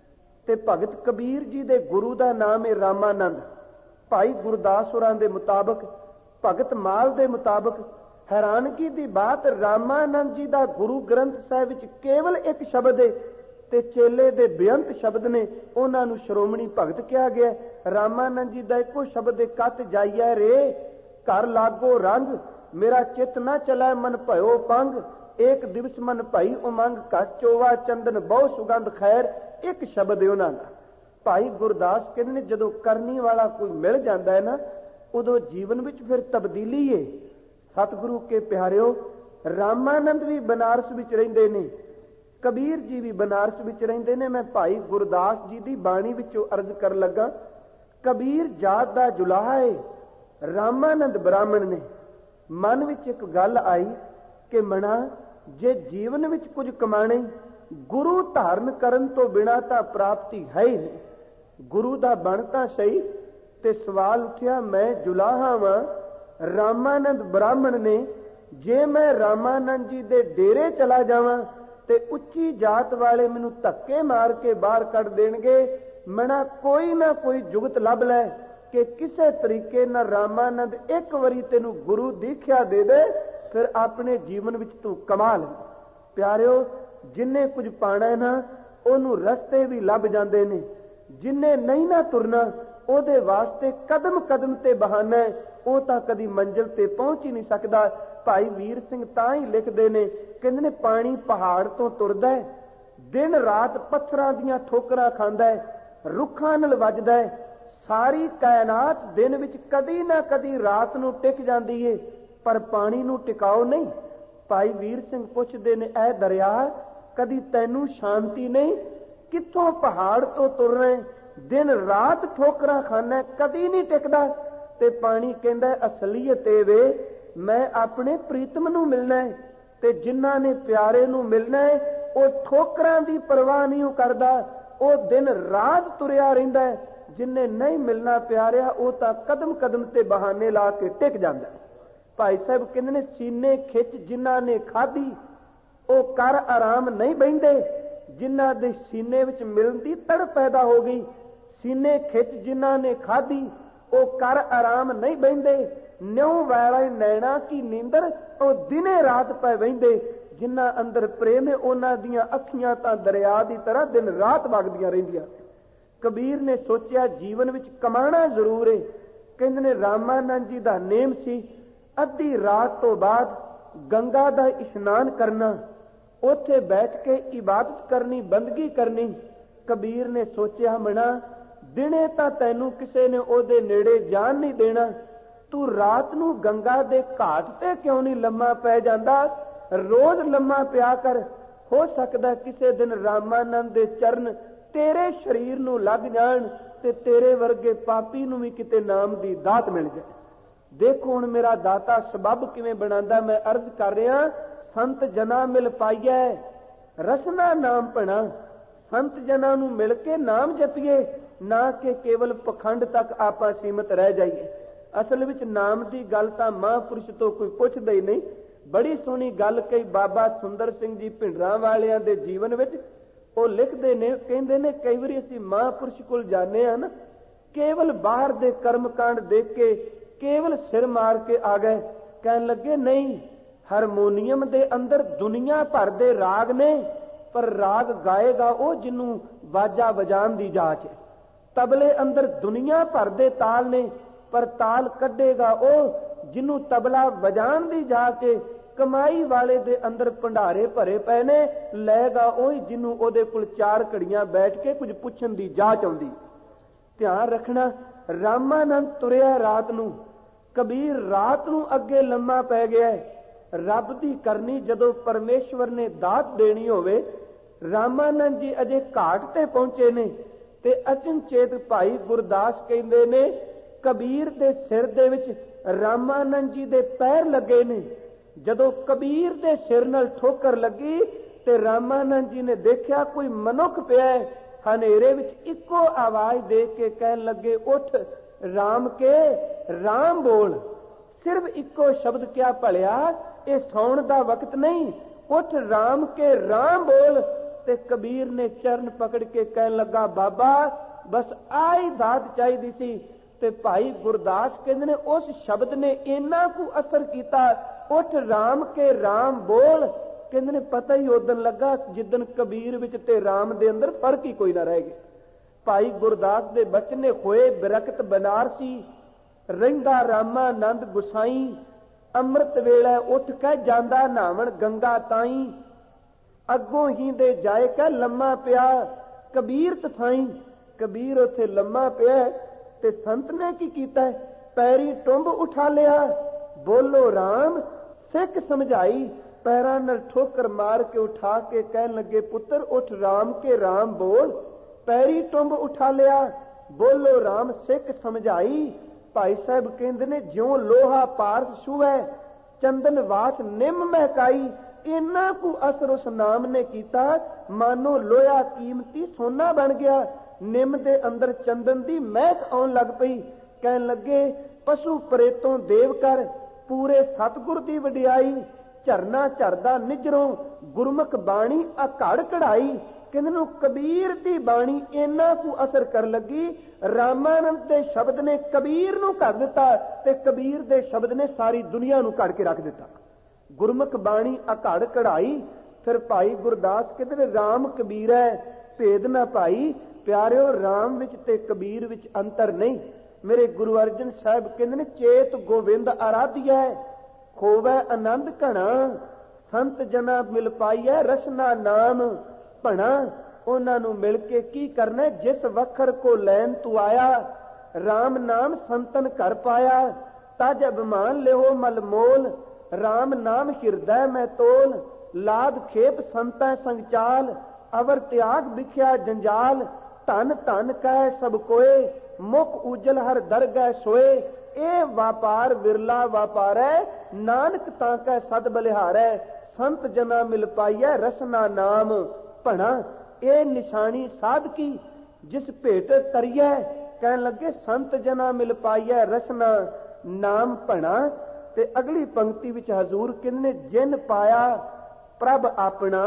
ਤੇ ਭਗਤ ਕਬੀਰ ਜੀ ਦੇ ਗੁਰੂ ਦਾ ਨਾਮ ਹੈ ਰਾਮਾਨੰਦ। ਭਾਈ ਗੁਰਦਾਸ ਹੋਰਾਂ ਦੇ ਮੁਤਾਬਕ, ਭਗਤ ਮਾਲ ਦੇ ਮੁਤਾਬਕ, ਹੈਰਾਨਗੀ ਦੀ ਬਾਤ, ਰਾਮਾਨੰਦ ਜੀ ਦਾ ਗੁਰੂ ਗ੍ਰੰਥ ਸਾਹਿਬ ਵਿੱਚ ਕੇਵਲ ਇੱਕ ਸ਼ਬਦ ਹੈ ਤੇ ਚੇਲੇ ਦੇ ਬੇਅੰਤ ਸ਼ਬਦ ਨੇ, ਉਹਨਾਂ ਨੂੰ ਸ਼੍ਰੋਮਣੀ ਭਗਤ ਕਿਹਾ ਗਿਆ। ਰਾਮਾਨੰਦ ਜੀ ਦਾ ਇੱਕੋ ਸ਼ਬਦ ਹੈ, ਕਤ ਜਾਈਐ ਰੇ ਘਰ ਲਾਗੋ ਰੰਗ, ਮੇਰਾ ਚਿੱਤ ਨਾ ਚਲੈ ਮਨ ਭਇਓ ਪੰਗ, ਏਕ ਦਿਵਸ ਮਨ ਭਈ ਉਮੰਗ, ਕਸ ਚੋਵਾ ਚੰਦਨ ਬਹੁ ਸੁਗੰਧ ਖੈਰ। ਇੱਕ ਸ਼ਬਦ ਹੈ ਉਹਨਾਂ ਦਾ। ਭਾਈ ਗੁਰਦਾਸ ਕਹਿੰਦੇ ਨੇ ਜਦੋਂ ਕਰਨੀ ਵਾਲਾ ਕੋਈ ਮਿਲ ਜਾਂਦਾ ਹੈ ਨਾ, ਉਦੋਂ ਜੀਵਨ ਵਿੱਚ ਫਿਰ ਤਬਦੀਲੀ ਹੈ। ਸਤਿਗੁਰੂ ਕੇ ਪਿਆਰਿਓ, ਰਾਮਾਨੰਦ ਵੀ ਬਨਾਰਸ ਵਿੱਚ ਰਹਿੰਦੇ ਨੇ, ਕਬੀਰ ਜੀ ਵੀ ਬਨਾਰਸ ਵਿੱਚ ਰਹਿੰਦੇ ਨੇ। ਮੈਂ ਭਾਈ ਗੁਰਦਾਸ ਜੀ ਦੀ ਬਾਣੀ ਵਿੱਚੋਂ ਅਰਜ਼ ਕਰਨ ਲੱਗਾ, ਕਬੀਰ ਜਾਤ ਦਾ ਜੁਲਾਹਾ ਹੈ, ਰਾਮਾਨੰਦ ਬ੍ਰਾਹਮਣ ਨੇ। ਮਨ ਵਿੱਚ ਇੱਕ ਗੱਲ ਆਈ ਕਿ ਮਣਾ, ਜੇ ਜੀਵਨ ਵਿੱਚ ਕੁਝ ਕਮਾਣੇ, ਗੁਰੂ ਧਾਰਨ ਕਰਨ ਤੋਂ ਬਿਨਾਂ ਤਾਂ ਪ੍ਰਾਪਤੀ ਹੈ ਹੀ ਨਹੀਂ। ਗੁਰੂ ਦਾ ਬਣ ਤਾਂ ਸਹੀ। ਤੇ ਸਵਾਲ ਉੱਠਿਆ, ਮੈਂ ਜੁਲਾਹਾ ਵਾਂ, ਰਾਮਾਨੰਦ ਬ੍ਰਾਹਮਣ ਨੇ, ਜੇ ਮੈਂ ਰਾਮਾਨੰਦ ਜੀ ਦੇ ਡੇਰੇ ਚਲਾ ਜਾਵਾਂ ਤੇ ਉੱਚੀ ਜਾਤ ਵਾਲੇ ਮੈਨੂੰ ਧੱਕੇ ਮਾਰ ਕੇ ਬਾਹਰ ਕੱਢ ਦੇਣਗੇ। ਮਣਾ ਕੋਈ ਨਾ ਕੋਈ ਜੁਗਤ ਲੱਭ ਲੈ ਕਿ ਕਿਸੇ ਤਰੀਕੇ ਨਾਲ ਰਾਮਾਨੰਦ ਇੱਕ ਵਾਰੀ ਤੈਨੂੰ ਗੁਰੂ ਦੀਖਿਆ ਦੇ ਦੇ, ਫਿਰ ਆਪਣੇ ਜੀਵਨ ਵਿੱਚ ਤੂੰ ਕਮਾ ਲੈ। ਪਿਆਰਿਓ, ਜਿੰਨੇ ਕੁਝ ਪਾਣਾ ਹੈ ਨਾ, ਉਹਨੂੰ ਰਸਤੇ ਵੀ ਲੱਭ ਜਾਂਦੇ ਨੇ। ਜਿੰਨੇ ਨਹੀਂ ਨਾ ਤੁਰਨਾ, ਉਹਦੇ ਵਾਸਤੇ ਕਦਮ ਕਦਮ ਤੇ ਬਹਾਨਾ ਹੈ, ਉਹ ਤਾਂ ਕਦੀ ਮੰਜ਼ਿਲ ਤੇ ਪਹੁੰਚ ਹੀ ਨਹੀਂ ਸਕਦਾ। ਭਾਈ ਵੀਰ ਸਿੰਘ ਤਾਂ ਹੀ ਲਿਖਦੇ ਨੇ, ਕਹਿੰਦੇ ਨੇ ਪਾਣੀ ਪਹਾੜ ਤੋਂ ਤੁਰਦਾ ਹੈ, ਦਿਨ ਰਾਤ ਪੱਥਰਾਂ ਦੀਆਂ ਠੋਕਰਾਂ ਖਾਂਦਾ ਹੈ, ਰੁੱਖਾਂ ਨਾਲ ਵੱਜਦਾ ਹੈ। ਸਾਰੀ ਕਾਇਨਾਤ ਦਿਨ ਵਿੱਚ ਕਦੀ ਨਾ ਕਦੀ ਰਾਤ ਨੂੰ ਟਿਕ ਜਾਂਦੀ ਏ, ਪਰ ਪਾਣੀ ਨੂੰ ਟਿਕਾਓ ਨਹੀਂ। ਭਾਈ ਵੀਰ ਸਿੰਘ ਪੁੱਛਦੇ ਨੇ, ਐ ਦਰਿਆ, ਕਦੀ ਤੈਨੂੰ ਸ਼ਾਂਤੀ ਨਹੀਂ? ਕਿੱਥੋਂ ਪਹਾੜ ਤੋਂ ਤੁਰ ਰਹੇ, ਦਿਨ ਰਾਤ ਠੋਕਰਾਂ ਖਾਨਾ, ਕਦੀ ਨਹੀਂ ਟਿਕਦਾ। ਤੇ ਪਾਣੀ ਕਹਿੰਦਾ, ਅਸਲੀਅਤ ਇਹ ਵੇ, ਮੈਂ ਆਪਣੇ ਪ੍ਰੀਤਮ ਨੂੰ ਮਿਲਣਾ ਹੈ, ਤੇ ਜਿਨ੍ਹਾਂ ਨੇ ਪਿਆਰੇ ਨੂੰ ਮਿਲਣਾ ਹੈ, ਉਹ ਠੋਕਰਾਂ ਦੀ ਪਰਵਾਹ ਨਹੀਂ ਕਰਦਾ, ਉਹ ਦਿਨ ਰਾਤ ਤੁਰਿਆ ਰਹਿੰਦਾ ਹੈ। ਜਿਨਨੇ ਨਹੀਂ ਮਿਲਣਾ ਪਿਆਰਿਆ, ਉਹ ਤਾਂ ਕਦਮ ਕਦਮ ਤੇ ਬਹਾਨੇ ਲਾ ਕੇ ਟਿਕ ਜਾਂਦਾ। ਭਾਈ ਸਾਹਿਬ ਕਹਿੰਦੇ ਨੇ, ਸੀਨੇ ਖਿੱਚ ਜਿਨ੍ਹਾਂ ਨੇ ਖਾਧੀ, ਉਹ ਕਰ ਆਰਾਮ ਨਹੀਂ ਬਹਿੰਦੇ। ਜਿਨ੍ਹਾਂ ਦੇ ਸੀਨੇ ਵਿੱਚ ਮਿਲਣ ਦੀ ਤੜ ਪੈਦਾ ਹੋ ਗਈ, ਸੀਨੇ ਖਿੱਚ ਜਿਨ੍ਹਾਂ ਨੇ ਖਾਧੀ, ਉਹ ਕਰ ਆਰਾਮ ਨਹੀਂ ਬਹਿੰਦੇ। ਨਿਉ ਵਾਲੇ ਨੈਣਾ ਕੀ ਨੀਂਦਰ, ਉਹ ਦਿਨੇ ਰਾਤ ਪੈ ਬਹਿੰਦੇ। ਜਿਨ੍ਹਾਂ ਅੰਦਰ ਪ੍ਰੇਮ ਹੈ, ਉਹਨਾਂ ਦੀਆਂ ਅੱਖੀਆਂ ਤਾਂ ਦਰਿਆ ਦੀ ਤਰ੍ਹਾਂ ਦਿਨ ਰਾਤ ਵਗਦੀਆਂ ਰਹਿੰਦੀਆਂ। ਕਬੀਰ ਨੇ ਸੋਚਿਆ ਜੀਵਨ ਵਿੱਚ ਕਮਾਣਾ ਜ਼ਰੂਰ ਹੈ। ਕਹਿੰਦੇ ਨੇ ਰਾਮਾਨੰਦ ਜੀ ਦਾ ਨੇਮ ਸੀ, ਅੱਧੀ ਰਾਤ ਤੋਂ ਬਾਅਦ ਗੰਗਾ ਦਾ ਇਸ਼ਨਾਨ ਕਰਨਾ, ਉੱਥੇ ਬੈਠ ਕੇ ਇਬਾਦਤ ਕਰਨੀ, ਬੰਦਗੀ ਕਰਨੀ। ਕਬੀਰ ਨੇ ਸੋਚਿਆ, ਮਣਾ ਦਿਨੇ ਤਾਂ ਤੈਨੂੰ ਕਿਸੇ ਨੇ ਉਹਦੇ ਨੇੜੇ ਜਾਣ ਨਹੀਂ ਦੇਣਾ, ਤੂੰ ਰਾਤ ਨੂੰ ਗੰਗਾ ਦੇ ਘਾਟ ਤੇ ਕਿਉਂ ਨਹੀਂ ਲੰਮਾ ਪੈ ਜਾਂਦਾ? ਰੋਜ਼ ਲੰਮਾ ਪਿਆ ਕਰ, ਹੋ ਸਕਦਾ ਕਿਸੇ ਦਿਨ ਰਾਮਾਨੰਦ ਦੇ ਚਰਨ ਤੇਰੇ ਸਰੀਰ ਨੂੰ ਲੱਗ ਜਾਣ ਤੇ ਤੇਰੇ ਵਰਗੇ ਪਾਪੀ ਨੂੰ ਵੀ ਕਿਤੇ ਨਾਮ ਦੀ ਦਾਤ ਮਿਲ ਜਾਏ। ਦੇਖੋ ਹੁਣ ਮੇਰਾ ਦਾਤਾ ਸਬੱਬ ਕਿਵੇਂ ਬਣਾਉਂਦਾ। ਮੈਂ ਅਰਜ਼ ਕਰ ਰਿਹਾ, ਸੰਤ ਜਨਾ ਮਿਲ ਪਾਈਐ ਰਸਨਾ ਨਾਮ ਭਣਾ। ਸੰਤ ਜਨਾਂ ਨੂੰ ਮਿਲ ਕੇ ਨਾਮ ਜਪੀਏ, ਨਾ ਕਿ ਕੇਵਲ ਪਖੰਡ ਤੱਕ ਆਪਾਂ ਸੀਮਤ ਰਹਿ ਜਾਈਏ। ਅਸਲ ਵਿੱਚ ਨਾਮ ਦੀ ਗੱਲ ਤਾਂ ਮਹਾਂਪੁਰਸ਼ ਤੋਂ ਕੋਈ ਪੁੱਛਦਾ ਹੀ ਨਹੀਂ। ਬੜੀ ਸੋਹਣੀ ਗੱਲ ਕਹੀ ਬਾਬਾ ਸੁੰਦਰ ਸਿੰਘ ਜੀ ਭਿੰਡਰਾਂ ਵਾਲਿਆਂ ਦੇ ਜੀਵਨ ਵਿੱਚ। ਉਹ ਲਿਖਦੇ ਨੇ, ਕਹਿੰਦੇ ਨੇ, ਕਈ ਵਾਰੀ ਅਸੀਂ ਮਹਾਂਪੁਰਸ਼ ਕੋਲ ਜਾਂਦੇ ਹਾਂ ਨਾ, ਕੇਵਲ ਬਾਹਰ ਦੇ ਕਰਮਕਾਂਡ ਦੇਖ ਕੇ ਕੇਵਲ ਸਿਰ ਮਾਰ ਕੇ ਆ ਗਏ। ਕਹਿਣ ਲੱਗੇ, ਨਹੀਂ, ਹਾਰਮੋਨੀਅਮ ਦੇ ਅੰਦਰ ਦੁਨੀਆ ਭਰ ਦੇ ਰਾਗ ਨੇ, ਪਰ ਰਾਗ ਗਾਏਗਾ ਉਹ ਜਿਹਨੂੰ ਵਾਜਾ ਵਜਾਉਣ ਦੀ ਜਾਚ ਹੈ। ਤਬਲੇ ਅੰਦਰ ਦੁਨੀਆ ਭਰ ਦੇ ਤਾਲ ਨੇ, ਪਰ ਤਾਲ ਕੱਢੇਗਾ ਉਹ ਜਿਹਨੂੰ ਤਬਲਾ ਵਜਾਉਣ ਦੀ ਜਾਚ ਹੈ। ਕਮਾਈ ਵਾਲੇ ਦੇ ਅੰਦਰ ਭੰਡਾਰੇ ਭਰੇ ਪਏ ਨੇ, ਲੈਗਾ ਉਹੀ ਜਿਹਨੂੰ ਉਹਦੇ ਕੋਲ 4 ਘੜੀਆਂ ਬੈਠ ਕੇ ਕੁਝ ਪੁੱਛਣ ਦੀ ਜਾਚ ਆਉਂਦੀ। ਧਿਆਨ ਰੱਖਣਾ, ਰਾਮਾਨੰਦ ਤੁਰਿਆ ਰਾਤ ਨੂੰ, ਕਬੀਰ ਰਾਤ ਨੂੰ ਅੱਗੇ ਲੰਮਾ ਪੈ ਗਿਆ। ਰੱਬ ਦੀ ਕਰਨੀ ਜਦੋਂ ਪਰਮੇਸ਼ਵਰ ਨੇ ਦਾਤ ਦੇਣੀ ਹੋਵੇ, ਰਾਮਾਨੰਦ ਜੀ ਅਜੇ ਘਾਟ ਤੇ ਪਹੁੰਚੇ ਨੇ ਤੇ ਅਚਨਚੇਤ ਭਾਈ ਗੁਰਦਾਸ ਕਹਿੰਦੇ ਨੇ, ਕਬੀਰ ਦੇ ਸਿਰ ਦੇ ਵਿੱਚ ਰਾਮਾਨੰਦ ਜੀ ਦੇ ਪੈਰ ਲੱਗੇ ਨੇ। ਜਦੋਂ ਕਬੀਰ ਦੇ ਸਿਰ ਨਾਲ ਠੋਕਰ ਲੱਗੀ, ਤੇ ਰਾਮਾਨੰਦ ਜੀ ਨੇ ਦੇਖਿਆ ਕੋਈ ਮਨੁੱਖ ਪਿਆ ਹਨੇਰੇ ਵਿੱਚ। ਇੱਕੋ ਆਵਾਜ਼ ਦੇ ਕੇ ਕਹਿਣ ਲੱਗੇ, ਉੱਠ ਰਾਮ ਕੇ ਰਾਮ ਬੋਲ। ਸਿਰਫ ਇੱਕੋ ਸ਼ਬਦ ਕਿਹਾ, ਭਲਿਆ ਇਹ ਸੌਣ ਦਾ ਵਕਤ ਨਹੀਂ, ਉੱਠ ਰਾਮ ਕੇ ਰਾਮ ਬੋਲ। ਤੇ ਕਬੀਰ ਨੇ ਚਰਨ ਪਕੜ ਕੇ ਕਹਿਣ ਲੱਗਾ, ਬਾਬਾ ਬਸ ਆਹੀ ਦਾਤ ਚਾਹੀਦੀ ਸੀ। ਤੇ ਭਾਈ ਗੁਰਦਾਸ ਕਹਿੰਦੇ ਨੇ ਉਸ ਸ਼ਬਦ ਨੇ ਇੰਨਾ ਕੁ ਅਸਰ ਕੀਤਾ, ਉੱਠ ਰਾਮ ਕੇ ਰਾਮ ਬੋਲ। ਕਹਿੰਦੇ ਨੇ ਪਤਾ ਹੀ ਉਦਣ ਲੱਗਾ ਜਿੱਦਣ ਕਬੀਰ ਵਿੱਚ ਤੇ ਰਾਮ ਦੇ ਅੰਦਰ ਫਰਕ ਹੀ ਕੋਈ ਨਾ ਰਹਿ ਗਿਆ। ਭਾਈ ਗੁਰਦਾਸ ਦੇ ਬਚਨੇ ਹੋਏ ਬਿਰਖਤ ਬਨਾਰਸੀ, ਰਹਿੰਦਾ ਰਾਮਾਨੰਦ ਗੁਸਾਈ। ਅੰਮ੍ਰਿਤ ਵੇਲੇ ਉੱਠ ਕੇ ਜਾਂਦਾ ਨਾਵਣ ਗੰਗਾ ਤਾਈ, ਅੱਗੋਂ ਹੀ ਦੇ ਜਾਏ ਕਾ ਲੰਮਾ ਪਿਆ ਕਬੀਰ ਤਥਾਈ। ਕਬੀਰ ਉੱਥੇ ਲੰਮਾ ਪਿਆ ਤੇ ਸੰਤ ਨੇ ਕੀ ਕੀਤਾ, ਪੈਰੀ ਟੁੰਬ ਉਠਾ ਲਿਆ, ਬੋਲੋ ਰਾਮ ਸਿੱਖ ਸਮਝਾਈ। ਪੈਰਾਂ ਨਾਲ ਠੋਕਰ ਮਾਰ ਕੇ ਉਠਾ ਕੇ ਕਹਿਣ ਲੱਗੇ, ਪੁੱਤਰ ਉੱਠ ਰਾਮ ਕੇ ਰਾਮ ਬੋਲ। ਪੈਰੀ ਟੁੰਬ ਉਠਾ ਲਿਆ, ਬੋਲੋ ਰਾਮ ਸਿੱਖ ਸਮਝਾਈ। ਭਾਈ ਸਾਹਿਬ ਕਹਿੰਦੇ ਨੇ, ਜਿਉਂ ਲੋਹਾ ਪਾਰਸ ਛੂਹੈ ਚੰਦਨ ਵਾਸ ਨਿੰਮ ਮਹਿਕਾਈ। ਇੰਨਾ ਕੁ ਅਸਰ ਉਸ ਨਾਮ ਨੇ ਕੀਤਾ, ਮਾਨੋ ਲੋਹਾ ਕੀਮਤੀ ਸੋਨਾ ਬਣ ਗਿਆ। ਨਿੰਮ ਦੇ ਅੰਦਰ ਚੰਦਨ ਦੀ ਮਹਿਕ ਆਉਣ ਲੱਗ ਪਈ। ਕਹਿਣ ਲੱਗੇ, ਪਸ਼ੂ ਪ੍ਰੇਤੋਂ ਦੇਵ ਕਰ ਪੂਰੇ ਸਤਿਗੁਰ ਦੀ ਵਡਿਆਈ। ਝਰਨਾ ਝਰਦਾ ਨਿਜਰੋਂ ਗੁਰਮੁਖ ਬਾਣੀ ਅਘੜ ਕਢਾਈ। ਕਹਿੰਦੇ ਨੂੰ ਕਬੀਰ ਦੀ ਬਾਣੀ ਇੰਨਾ ਕੁ ਅਸਰ ਕਰਨ ਲੱਗੀ, ਰਾਮਾਨੰਦ ਦੇ ਸ਼ਬਦ ਨੇ ਕਬੀਰ ਨੂੰ ਘੜ ਦਿੱਤਾ ਤੇ ਕਬੀਰ ਦੇ ਸ਼ਬਦ ਨੇ ਸਾਰੀ ਦੁਨੀਆ ਨੂੰ ਘੜ ਕੇ ਰੱਖ ਦਿੱਤਾ। ਗੁਰਮੁਖ ਬਾਣੀ ਅਘੜ ਕਢਾਈ। ਫਿਰ ਭਾਈ ਗੁਰਦਾਸ ਕਹਿੰਦੇ ਨੇ, ਰਾਮ ਕਬੀਰ ਹੈ ਭੇਦ ਨਾ ਭਾਈ। ਪਿਆਰਿਓ, ਰਾਮ ਵਿੱਚ ਤੇ ਕਬੀਰ ਵਿੱਚ ਅੰਤਰ ਨਹੀਂ। ਮੇਰੇ ਗੁਰੂ ਅਰਜਨ ਸਾਹਿਬ ਕਹਿੰਦੇ ਨੇ, ਚੇਤ ਗੋਵਿੰਦ ਆਰਾਧਿਆ ਹੋਵੇ ਆਨੰਦ ਘਣਾ। ਸੰਤ ਜਨਾ ਮਿਲ ਪਾਈਐ ਰਸਨਾ ਨਾਮ ਭਣਾ। ਉਹਨਾਂ ਨੂੰ ਮਿਲ ਕੇ ਕੀ ਕਰਨਾ, ਜਿਸ ਵਖਰ ਕੋ ਲੈਣ ਤੂੰ ਆਇਆ। ਰਾਮ ਨਾਮ ਸੰਤਨ ਘਰ ਪਾਇਆ, ਤਜ ਅਭਿਮਾਨ ਲਿਓ ਮਲ ਮੋਲ। ਰਾਮ ਨਾਮ ਹਿਰਦੈ ਮੈਂ ਤੋਲ, ਲਾਦ ਖੇਪ ਸੰਤੈ ਸੰਗਚਾਲ। ਅਵਰ ਤਿਆਗ ਵਿਖਿਆ ਜੰਜਾਲ, ਧਨ ਧਨ ਕਹਿ ਸਭ ਕੋਏ। ਮੁਖ ਉਜਲ ਹਰ ਦਰਗਹਿ ਸੋਏ, ਇਹ ਵਾਪਾਰ ਵਿਰਲਾ ਵਾਪਾਰੈ। ਨਾਨਕ ਤਾਂ ਕੈ ਸਦ ਬਲਿਹਾਰੈ, ਸੰਤ ਜਨਾ ਮਿਲ ਪਾਈਐ ਰਸਨਾ ਨਾਮ ਭਣਾ। ਇਹ ਨਿਸ਼ਾਨੀ ਸਾਧਕੀ ਜਿਸ ਭੇਟ ਤਰੀਐ। ਕਹਿਣ ਲੱਗੇ, ਸੰਤ ਜਨਾ ਮਿਲ ਪਾਈਐ ਰਸਨਾ ਨਾਮ ਭਣਾ। ਤੇ ਅਗਲੀ ਪੰਕਤੀ ਵਿੱਚ ਹਜ਼ੂਰ ਕਹਿੰਦੇ, ਜਿਨ ਪਾਇਆ ਪ੍ਰਭ ਆਪਣਾ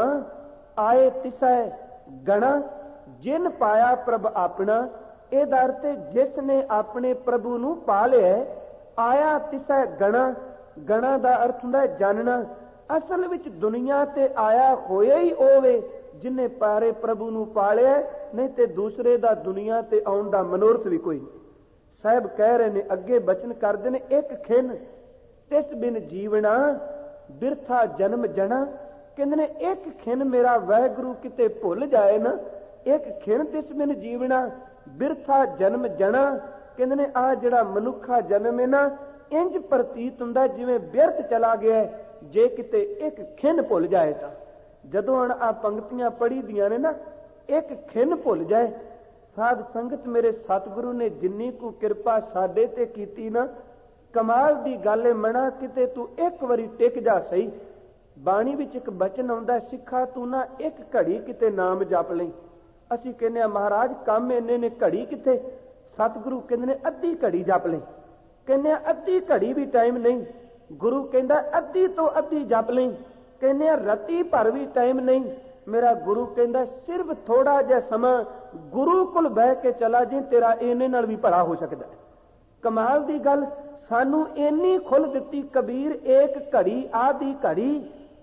ਆਏ ਤਿਸੈ ਗਣਾ। ਜਿਨ ਪਾਇਆ ਪ੍ਰਭ ਆਪਣਾ, ਇਹਦਾ ਅਰਥ ਜਿਸ ਨੇ ਆਪਣੇ ਪ੍ਰਭੂ ਨੂੰ ਪਾ ਲਿਆ। ਆਇਆ ਤਿਸੈ ਗਣਾ। ਗਣਾ ਦਾ ਅਰਥ ਹੁੰਦਾ ਜਾਣਨਾ। ਅਸਲ ਵਿੱਚ ਦੁਨੀਆ ਤੇ ਆਇਆ ਹੋਇਆ ਹੀ ਹੋਵੇ ਜਿਨੇ ਪਾਰੇ ਪ੍ਰਭੂ ਨੂੰ ਪਾਲਿਆ, ਨਹੀਂ ਤੇ ਦੂਸਰੇ ਦਾ ਦੁਨੀਆ ਤੇ ਆਉਣ ਦਾ ਮਨੋਰਥ ਵੀ ਕੋਈ ਨਹੀਂ। ਸਾਹਿਬ ਕਹਿ ਰਹੇ ਨੇ, ਅੱਗੇ ਬਚਨ ਕਰਦੇ ਨੇ, ਇੱਕ ਖਿੰਨ ਤਿਸ ਬਿਨ ਜੀਵਣਾ ਬਿਰਥਾ ਜਨਮ ਜਣਾ। ਕਹਿੰਦੇ ਨੇ, ਇੱਕ ਖਿੰਨ ਮੇਰਾ ਵਾਹਿਗੁਰੂ ਕਿਤੇ ਭੁੱਲ ਜਾਏ ਨਾ, ਇੱਕ ਖਿੰਨ ਤਿਸ ਬਿਨ ਜੀਵਣਾ ਬਿਰਥਾ ਜਨਮ ਜਣਾ। ਕਹਿੰਦੇ ਨੇ, ਆਹ ਜਿਹੜਾ ਮਨੁੱਖਾ ਜਨਮ ਹੈ ਨਾ, ਇੰਜ ਪ੍ਰਤੀਤ ਹੁੰਦਾ ਜਿਵੇਂ ਬਿਰਥ ਚਲਾ ਗਿਆ ਜੇ ਕਿਤੇ ਇੱਕ ਖਿੰਨ ਭੁੱਲ ਜਾਏ ਤਾਂ। ਜਦੋਂ ਹੁਣ ਆ ਪੰਕਤੀਆਂ ਪੜ੍ਹੀ ਦੀਆਂ ਨੇ ਨਾ, ਇੱਕ ਖਿੰਨ ਭੁੱਲ ਜਾਏ। ਸਾਧ ਸੰਗਤ, ਮੇਰੇ ਸਤਿਗੁਰੂ ਨੇ ਜਿੰਨੀ ਕੁ ਕਿਰਪਾ ਸਾਡੇ ਤੇ ਕੀਤੀ ਨਾ, ਕਮਾਲ ਦੀ ਗੱਲ ਹੈ। ਮਣਾ ਕਿਤੇ ਤੂੰ ਇੱਕ ਵਾਰੀ ਟਿਕ ਜਾ ਸਹੀ। ਬਾਣੀ ਵਿੱਚ ਇੱਕ ਬਚਨ ਆਉਂਦਾ, ਸਿੱਖਾ ਤੂੰ ਨਾ ਇੱਕ ਘੜੀ ਕਿਤੇ ਨਾਮ ਜਪ ਲਈ। ਅਸੀਂ ਕਹਿੰਦੇ ਆ, ਮਹਾਰਾਜ ਕੰਮ ਇੰਨੇ ਨੇ, ਘੜੀ ਕਿੱਥੇ? ਸਤਿਗੁਰੂ ਕਹਿੰਦੇ ਨੇ, ਅੱਧੀ ਘੜੀ ਜਪ ਲਈ। ਕਹਿੰਦੇ ਆ, ਅੱਧੀ ਘੜੀ ਵੀ ਟਾਈਮ ਨਹੀਂ। ਗੁਰੂ ਕਹਿੰਦਾ, ਅੱਧੀ ਤੋਂ ਅੱਧੀ ਜਪ ਲਈ। ਕਹਿੰਦੇ ਆ, ਰਤੀ ਭਰ ਵੀ ਟਾਈਮ ਨਹੀਂ। ਮੇਰਾ ਗੁਰੂ ਕਹਿੰਦਾ, ਸਿਰਫ ਥੋੜਾ ਜਿਹਾ ਸਮਾਂ ਗੁਰੂ ਕੋਲ ਬਹਿ ਕੇ ਚਲਾ ਜੀ, ਤੇਰਾ ਇਹਨੇ ਨਾਲ ਵੀ ਭਲਾ ਹੋ ਸਕਦਾ। ਕਮਾਲ ਦੀ ਗੱਲ, ਸਾਨੂੰ ਇੰਨੀ ਖੁੱਲ ਦਿੱਤੀ ਕਬੀਰ, ਏਕ ਘੜੀ ਆਦੀ ਘੜੀ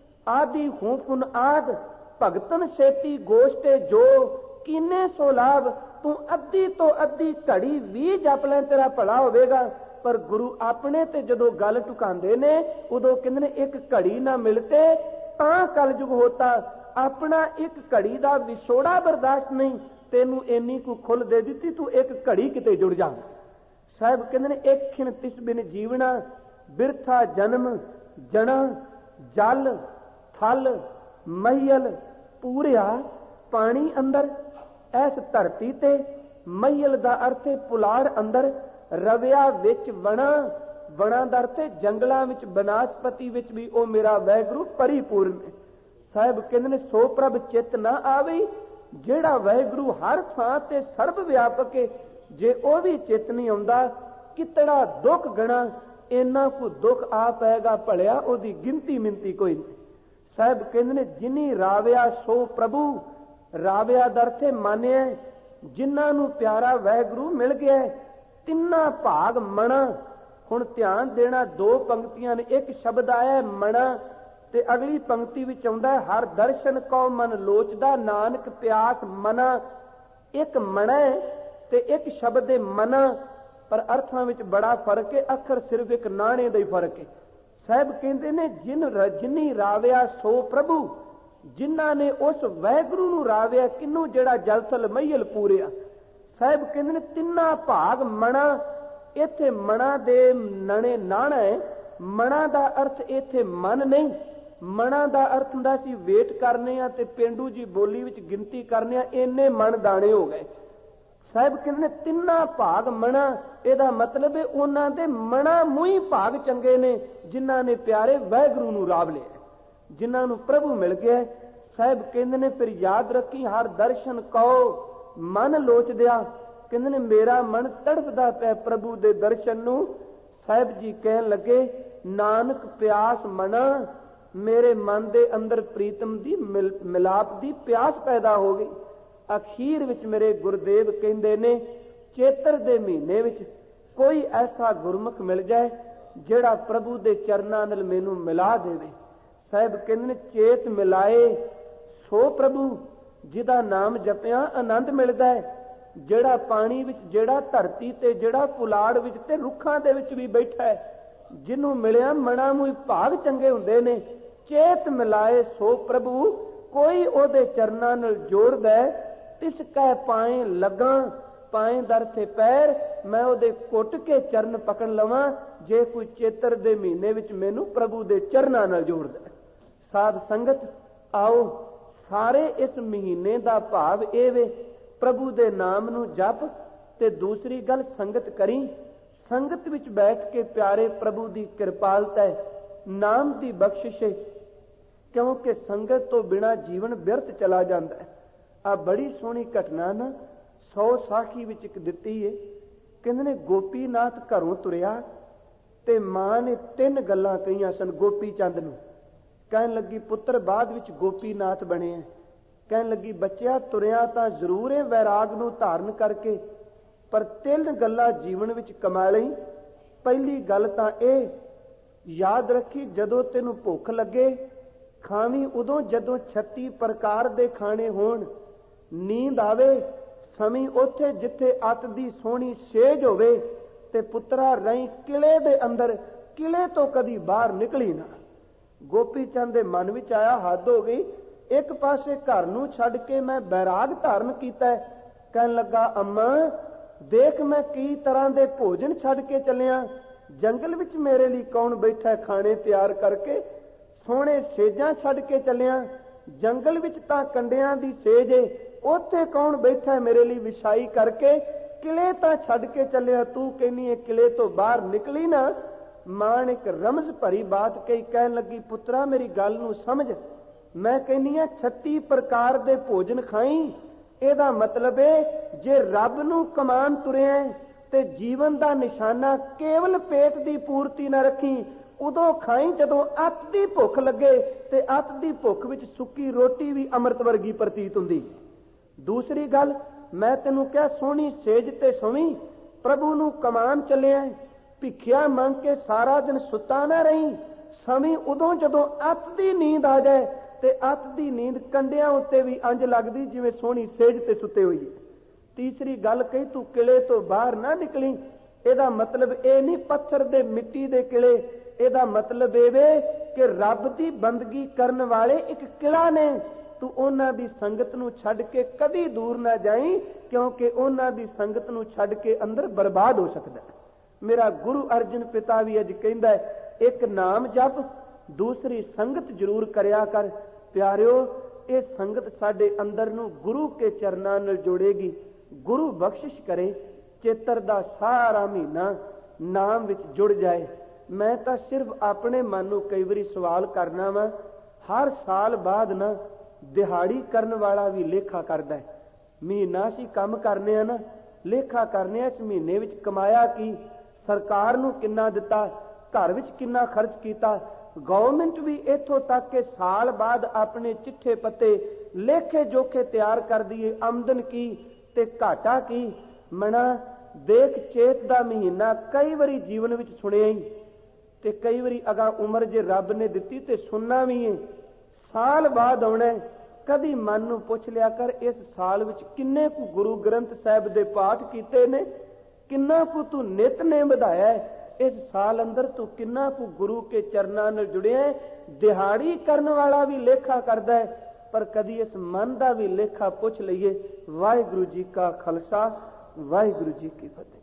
ਆਦੀ ਹੂੰ ਫੁਨ ਆਦ ਭਗਤਨ ਛੇਤੀ ਗੋਸ਼ਟੇ ਜੋ ਕੀਨੇ ਸੋ ਲਾਭ। ਤੂੰ ਅੱਧੀ ਤੋਂ ਅੱਧੀ ਘੜੀ ਵੀ ਜਪ ਲੈ, ਤੇਰਾ ਭਲਾ ਹੋਵੇਗਾ। ਪਰ ਗੁਰੂ ਆਪਣੇ ਤੇ ਜਦੋਂ ਗੱਲ ਟੁਕਾਉਂਦੇ ਨੇ, ਉਦੋਂ ਕਹਿੰਦੇ ਨੇ, ਇੱਕ ਘੜੀ ਨਾ ਮਿਲਤੇ ਤਾਂ ਕਲਯੁਗ ਹੋਤਾ। ਆਪਣਾ ਇੱਕ ਘੜੀ ਦਾ ਵਿਛੋੜਾ ਬਰਦਾਸ਼ਤ ਨਹੀਂ। ਤੈਨੂੰ ਇੰਨੀ ਕੁ ਖੁੱਲ ਦੇ ਦਿੱਤੀ, ਤੂੰ ਇੱਕ ਘੜੀ ਕਿਤੇ ਜੁੜ ਜਾ। ਸਾਹਿਬ ਕਹਿੰਦੇ ਨੇ, ਇੱਕ ਖਿਣ ਤਿਸ ਬਿਨ ਜੀਵਣਾ ਬਿਰਥਾ ਜਨਮ ਜਣਾ। ਜਲ ਥਲ ਮਹੀਲ ਪੂਰਿਆ ਪਾਣੀ ਅੰਦਰ, ਐਸ ਧਰਤੀ ਤੇ। ਮਹੀਲ ਦਾ ਅਰਥ ਹੈ ਪੁਲਾੜ ਅੰਦਰ। ਰਵਿਆ ਵਿੱਚ ਵਣਾ, ਵਣਾ ਦਾ ਅਰਥ ਹੈ ਜੰਗਲਾਂ ਵਿੱਚ, ਬਨਾਸਪਤੀ ਵਿੱਚ ਵੀ ਉਹ ਮੇਰਾ ਵਾਹਿਗੁਰੂ ਪਰਿਪੂਰਨ ਹੈ। ਸਾਹਿਬ ਕਹਿੰਦੇ ਨੇ ਸੋ ਪ੍ਰਭ ਚਿੱਤ ਨਾ ਆਵੇ, ਜਿਹੜਾ ਵਾਹਿਗੁਰੂ ਹਰ ਥਾਂ ਤੇ ਸਰਬ ਵਿਆਪਕ ਹੈ, ਜੇ ਉਹ ਵੀ ਚਿੱਤ ਨਹੀਂ ਆਉਂਦਾ ਕਿਤੜਾ ਦੁੱਖ ਗਣਾ, ਇੰਨਾ ਕੁ ਦੁੱਖ ਆ ਪਏਗਾ ਭਲਿਆ ਉਹਦੀ ਗਿਣਤੀ ਮਿੰਤੀ ਕੋਈ ਨਹੀਂ। ਸਾਹਿਬ ਕਹਿੰਦੇ ਨੇ ਜਿਨੀ ਰਾਵਿਆ ਸੋ ਪ੍ਰਭੂ, ਰਾਵਿਆ ਦਾ ਅਰਥ ਹੈ ਮਾਨਿਆ, ਜਿਨ੍ਹਾਂ ਨੂੰ ਪਿਆਰਾ ਵਾਹਿਗੁਰੂ ਮਿਲ ਗਿਆ ਤਿੰਨਾ ਭਾਗ ਮਣਾ। ਹੁਣ ਧਿਆਨ ਦੇਣਾ, ਦੋ ਪੰਕਤੀਆਂ ਨੇ, ਇੱਕ ਸ਼ਬਦ ਆਇਆ ਮਣਾ ਤੇ ਅਗਲੀ ਪੰਕਤੀ ਵਿੱਚ ਆਉਂਦਾ ਹਰ ਦਰਸ਼ਨ ਕਉ ਮਨ ਲੋਚਦਾ, ਨਾਨਕ ਪਿਆਸ ਮਨਾ। ਇੱਕ ਮਣਾ ਤੇ ਇੱਕ ਸ਼ਬਦ ਹੈ ਮਨਾ, ਪਰ ਅਰਥਾਂ ਵਿੱਚ ਬੜਾ ਫਰਕ ਹੈ, ਅੱਖਰ ਸਿਰਫ ਇੱਕ ਨਾਣੇ ਦਾ ਹੀ ਫਰਕ ਹੈ। ਸਾਹਿਬ ਕਹਿੰਦੇ ਨੇ ਜਿਨੀ ਰਾਵਿਆ ਸੋ ਪ੍ਰਭੂ, ਜਿਨ੍ਹਾਂ ਨੇ ਉਸ ਵਾਹਿਗੁਰੂ ਨੂੰ ਰਾਵਿਆ, ਕਿਹਨੂੰ? ਜਿਹੜਾ ਜਲ ਥਲ ਮਈਲ ਪੂਰਿਆ। ਸਾਹਿਬ ਕਹਿੰਦੇ ਨੇ ਤਿੰਨਾ ਭਾਗ ਮਣਾ। ਇੱਥੇ ਮਣਾ ਦੇ ਨਣੇ ਨਾਣਾ ਹੈ, ਮਣਾ ਦਾ ਅਰਥ ਇੱਥੇ ਮਨ ਨਹੀਂ, ਮਣਾ ਦਾ ਅਰਥ ਹੁੰਦਾ ਸੀ ਵੇਟ ਕਰਨੇ ਆ ਤੇ ਪੇਂਡੂ ਜੀ ਬੋਲੀ ਵਿੱਚ ਗਿਣਤੀ ਕਰਨੇ ਆ, ਇੰਨੇ ਮਣ ਦਾਣੇ ਹੋ ਗਏ। ਸਾਹਿਬ ਕਹਿੰਦੇ ਨੇ ਤਿੰਨਾ ਭਾਗ ਮਣਾ, ਇਹਦਾ ਮਤਲਬ ਹੈ ਉਹਨਾਂ ਦੇ ਮਣਾ ਮੂੰਹ ਭਾਗ ਚੰਗੇ ਨੇ, ਜਿਨ੍ਹਾਂ ਨੇ ਪਿਆਰੇ ਵਾਹਿਗੁਰੂ ਨੂੰ ਰਾਵ ਲਿਆ, ਜਿਨ੍ਹਾਂ ਨੂੰ ਪ੍ਰਭੂ ਮਿਲ ਗਿਆ। ਸਾਹਿਬ ਕਹਿੰਦੇ ਨੇ ਫਿਰ ਯਾਦ ਰੱਖੀ ਹਰ ਦਰਸ਼ਨ ਕਉ ਮਨ ਲੋਚਦਿਆ, ਕਹਿੰਦੇ ਨੇ ਮੇਰਾ ਮਨ ਤੜਫਦਾ ਪਿਆ ਪ੍ਰਭੂ ਦੇ ਦਰਸ਼ਨ ਨੂੰ। ਸਾਹਿਬ ਜੀ ਕਹਿਣ ਲੱਗੇ ਨਾਨਕ ਪਿਆਸ ਮਨਾ, ਮੇਰੇ ਮਨ ਦੇ ਅੰਦਰ ਪ੍ਰੀਤਮ ਦੀ ਮਿਲਾਪ ਦੀ ਪਿਆਸ ਪੈਦਾ ਹੋ ਗਈ। ਅਖੀਰ ਵਿੱਚ ਮੇਰੇ ਗੁਰਦੇਵ ਕਹਿੰਦੇ ਨੇ ਚੇਤਰ ਦੇ ਮਹੀਨੇ ਵਿੱਚ ਕੋਈ ਐਸਾ ਗੁਰਮੁਖ ਮਿਲ ਜਾਏ ਜਿਹੜਾ ਪ੍ਰਭੂ ਦੇ ਚਰਨਾਂ ਨਾਲ ਮੈਨੂੰ ਮਿਲਾ ਦੇਵੇ। ਸਾਹਿਬ ਕਹਿੰਦੇ ਨੇ ਚੇਤ ਮਿਲਾਏ ਸੋ ਪ੍ਰਭੂ, ਜਿਹਦਾ ਨਾਮ ਜਪਿਆ ਆਨੰਦ ਮਿਲਦਾ ਹੈ, ਜਿਹੜਾ ਪਾਣੀ ਵਿੱਚ, ਜਿਹੜਾ ਧਰਤੀ ਤੇ, ਜਿਹੜਾ ਪੁਲਾੜ ਵਿੱਚ ਤੇ ਰੁੱਖਾਂ ਦੇ ਵਿੱਚ ਵੀ ਬੈਠਾ ਹੈ, ਜਿਹਨੂੰ ਮਿਲਿਆ ਮਣਾ ਮੂੰਹ ਭਾਗ ਚੰਗੇ ਹੁੰਦੇ ਨੇ। ਚੇਤ ਮਿਲਾਏ ਸੋ ਪ੍ਰਭੂ, ਕੋਈ ਉਹਦੇ ਚਰਨਾਂ ਨਾਲ ਜੋੜਦਾ, ਤਿਸ ਕਹਿ ਪਾਏ ਲੱਗਾ, ਪਾਏ ਦਰ ਤੇ ਪੈਰ, ਮੈਂ ਉਹਦੇ ਕੁੱਟ ਕੇ ਚਰਨ ਪਕੜ ਲਵਾਂ, ਜੇ ਕੋਈ ਚੇਤਰ ਦੇ ਮਹੀਨੇ ਵਿੱਚ ਮੈਨੂੰ ਪ੍ਰਭੂ ਦੇ ਚਰਨਾਂ ਨਾਲ ਜੋੜਦਾ। ਸਾਧ ਸੰਗਤ ਆਓ, ਸਾਰੇ ਇਸ ਮਹੀਨੇ ਦਾ ਭਾਵ ਇਹ ਵੇ ਪ੍ਰਭੂ ਦੇ ਨਾਮ ਨੂੰ ਜਪ, ਤੇ ਦੂਸਰੀ ਗੱਲ ਸੰਗਤ ਕਰੀ, ਸੰਗਤ ਵਿੱਚ ਬੈਠ ਕੇ ਪਿਆਰੇ ਪ੍ਰਭੂ ਦੀ ਕਿਰਪਾਲਤਾ ਹੈ, ਨਾਮ ਦੀ ਬਖਸ਼ਿਸ਼ ਹੈ, ਕਿਉਂਕਿ ਸੰਗਤ ਤੋਂ ਬਿਨਾਂ ਜੀਵਨ ਬਿਰਥ ਚਲਾ ਜਾਂਦਾ ਹੈ। ਆ ਬੜੀ ਸੋਹਣੀ ਘਟਨਾ ਨਾ 100 ਸਾਖੀ ਵਿੱਚ ਇੱਕ ਦਿੱਤੀ ਹੈ। ਕਹਿੰਦੇ ਨੇ ਗੋਪੀਨਾਥ ਘਰੋਂ ਤੁਰਿਆ ਤੇ ਮਾਂ ਨੇ 3 ਗੱਲਾਂ ਕਹੀਆਂ ਸਨ ਗੋਪੀ ਚੰਦ ਨੂੰ। ਕਹਿਣ ਲੱਗੀ ਪੁੱਤਰ ਬਾਅਦ ਵਿੱਚ ਗੋਪੀਨਾਥ ਬਣਿਆ। ਕਹਿਣ ਲੱਗੀ ਬੱਚਿਆ ਤੁਰਿਆ ਤਾਂ ਜ਼ਰੂਰ ਹੈ ਵੈਰਾਗ ਨੂੰ ਧਾਰਨ ਕਰਕੇ, ਪਰ 3 ਗੱਲਾਂ ਜੀਵਨ ਵਿੱਚ ਕਮਾ ਲਈ। ਪਹਿਲੀ ਗੱਲ ਤਾਂ ਇਹ ਯਾਦ ਰੱਖੀ, ਜਦੋਂ ਤੈਨੂੰ ਭੁੱਖ ਲੱਗੇ ਖਾਵੀਂ ਉਦੋਂ ਜਦੋਂ 36 ਪ੍ਰਕਾਰ ਦੇ ਖਾਣੇ ਹੋਣ। ਨੀਂਦ ਆਵੇ ਸਮੀ ਉੱਥੇ ਜਿੱਥੇ ਅੱਤ ਦੀ ਸੋਹਣੀ ਸੇਜ ਹੋਵੇ, ਤੇ ਪੁੱਤਰਾ ਰਹੀ ਕਿਲੇ ਦੇ ਅੰਦਰ, ਕਿਲੇ ਤੋਂ ਕਦੀ ਬਾਹਰ ਨਿਕਲੀ ਨਾ। ਗੋਪੀ ਚੰਦ ਦੇ ਮਨ ਵਿੱਚ ਆਇਆ ਹੱਦ ਹੋ ਗਈ, ਇੱਕ ਪਾਸੇ ਘਰ ਨੂੰ ਛੱਡ ਕੇ ਮੈਂ ਬੈਰਾਗ ਧਾਰਨ ਕੀਤਾ। ਕਹਿਣ ਲੱਗਾ ਅੰਮਾ ਦੇਖ ਮੈਂ ਕਈ ਤਰ੍ਹਾਂ ਦੇ ਭੋਜਨ ਛੱਡ ਕੇ ਚੱਲਿਆ, ਜੰਗਲ ਵਿੱਚ ਮੇਰੇ ਲਈ ਕੌਣ ਬੈਠਾ ਖਾਣੇ ਤਿਆਰ ਕਰਕੇ, ਸੋਹਣੇ ਸੇਜਾਂ ਛੱਡ ਕੇ ਚੱਲਿਆ, ਜੰਗਲ ਵਿੱਚ ਤਾਂ ਕੰਡਿਆਂ ਦੀ ਸੇਜ ਏ, ਉੱਥੇ ਕੌਣ ਬੈਠਾ ਮੇਰੇ ਲਈ ਵਿਛਾਈ ਕਰਕੇ, ਕਿਲੇ ਤਾਂ ਛੱਡ ਕੇ ਚੱਲਿਆ, ਤੂੰ ਕਹਿੰਦੀ ਹੈ ਕਿਲੇ ਤੋਂ ਬਾਹਰ ਨਿਕਲੀ ਨਾ। ਮਾਂ ਨੇ ਇੱਕ ਰਮਜ਼ ਭਰੀ ਬਾਤ ਕਹੀ, ਕਹਿਣ ਲੱਗੀ ਪੁੱਤਰਾ ਮੇਰੀ ਗੱਲ ਨੂੰ ਸਮਝ, ਮੈਂ ਕਹਿੰਦੀ ਹਾਂ 36 ਪ੍ਰਕਾਰ ਦੇ ਭੋਜਨ ਖਾਈ, ਇਹਦਾ ਮਤਲਬ ਹੈ ਜੇ ਰੱਬ ਨੂੰ ਕਮਾਨ ਤੁਰਿਆ ਤੇ ਜੀਵਨ ਦਾ ਨਿਸ਼ਾਨਾ ਕੇਵਲ ਪੇਟ ਦੀ ਪੂਰਤੀ ਨਾ ਰੱਖੀ, ਉਦੋਂ ਖਾਈ ਜਦੋਂ ਅੱਤ ਦੀ ਭੁੱਖ ਲੱਗੇ, ਤੇ ਅੱਤ ਦੀ ਭੁੱਖ ਵਿੱਚ ਸੁੱਕੀ ਰੋਟੀ ਵੀ ਅੰਮ੍ਰਿਤ ਵਰਗੀ ਪ੍ਰਤੀਤ ਹੁੰਦੀ। ਦੂਸਰੀ ਗੱਲ ਮੈਂ ਤੈਨੂੰ ਕਿਹਾ ਸੋਹਣੀ ਸੇਜ ਤੇ ਸੋਵੀਂ, ਪ੍ਰਭੂ ਨੂੰ ਕਮਾਨ ਚੱਲਿਆ, ਭਿੱਖਿਆ ਮੰਗ ਕੇ ਸਾਰਾ ਦਿਨ ਸੁੱਤਾ ਨਾ ਰਹੀ, ਸਮੀ ਉਦੋਂ ਜਦੋਂ ਅੱਤ ਦੀ ਨੀਂਦ ਆ ਜਾਏ, ਤੇ ਅੱਤ ਦੀ ਨੀਂਦ ਕੰਡਿਆਂ ਉੱਤੇ ਵੀ ਇੰਜ ਲੱਗਦੀ ਜਿਵੇਂ ਸੋਹਣੀ ਸੇਜ ਤੇ ਸੁੱਤੇ ਹੋਈ। ਤੀਸਰੀ ਗੱਲ ਕਹੀ ਤੂੰ ਕਿਲੇ ਤੋਂ ਬਾਹਰ ਨਾ ਨਿਕਲੀ, ਇਹਦਾ ਮਤਲਬ ਇਹ ਨਹੀਂ ਪੱਥਰ ਦੇ ਮਿੱਟੀ ਦੇ ਕਿਲੇ, ਇਹਦਾ ਮਤਲਬ ਇਹ ਵੇ ਕਿ ਰੱਬ ਦੀ ਬੰਦਗੀ ਕਰਨ ਵਾਲੇ ਇੱਕ ਕਿਲਾ ਨੇ, ਤੂੰ ਉਹਨਾਂ ਦੀ ਸੰਗਤ ਨੂੰ ਛੱਡ ਕੇ ਕਦੀ ਦੂਰ ਨਾ ਜਾਈਂ, ਕਿਉਂਕਿ ਉਹਨਾਂ ਦੀ ਸੰਗਤ ਨੂੰ ਛੱਡ ਕੇ ਅੰਦਰ ਬਰਬਾਦ ਹੋ ਸਕਦਾ। ਮੇਰਾ ਗੁਰੂ ਅਰਜਨ ਪਿਤਾ ਵੀ ਅੱਜ ਕਹਿੰਦਾ ਇੱਕ ਨਾਮ ਜਪ, ਦੂਸਰੀ ਸੰਗਤ ਜ਼ਰੂਰ ਕਰਿਆ ਕਰ। ਪਿਆਰਿਓ ਇਹ ਸੰਗਤ ਸਾਡੇ ਅੰਦਰ ਨੂੰ ਗੁਰੂ ਕੇ ਚਰਨਾਂ ਨਾਲ ਜੋੜੇਗੀ, ਗੁਰੂ ਬਖਸ਼ਿਸ਼ ਕਰੇ, ਚੇਤਰ ਦਾ ਸਾਰਾ ਮਹੀਨਾ ਨਾਮ ਵਿੱਚ ਜੁੜ ਜਾਏ। ਮੈਂ ਤਾਂ ਸਿਰਫ ਆਪਣੇ ਮਨ ਨੂੰ ਕਈ ਵਾਰੀ ਸਵਾਲ ਕਰਨਾ ਵਾ, हर साल बाद ना दिहाड़ी करने वाला भी लेखा करता है। महीना असीं काम करने ना, लेखा करने इस महीने विच कमाया की, सरकार नूं किन्ना दिता, घर विच किन्ना खर्च किया। गवर्नमेंट भी इत्थों तक के साल बाद अपने चिट्ठे पत्ते लेखे जोखे तैयार कर दिए, आमदन की ते घाटा की। मना देख चेत दा महीना कई बारी जीवन विच सुनिया ही, ते कई बारी अगा उम्र जे रब ने दिती ते सुनना भी है। साल बाद आना, कदी मन नूं पुछ लिया कर इस साल विच किन्ने कु गुरु ग्रंथ साहिब दे पाठ कीते ने, किन्ना कु तू नितनेम ਵਧਾਇਆ है, इस साल अंदर तू किन्ना कु गुरु के चरनां नाल जुड़िया है। दिहाड़ी करने वाला भी लेखा करता है, पर कदी इस मन का भी लेखा पुछ लईए। वाहिगुरू जी का खालसा, वाहिगुरू जी की फतेह।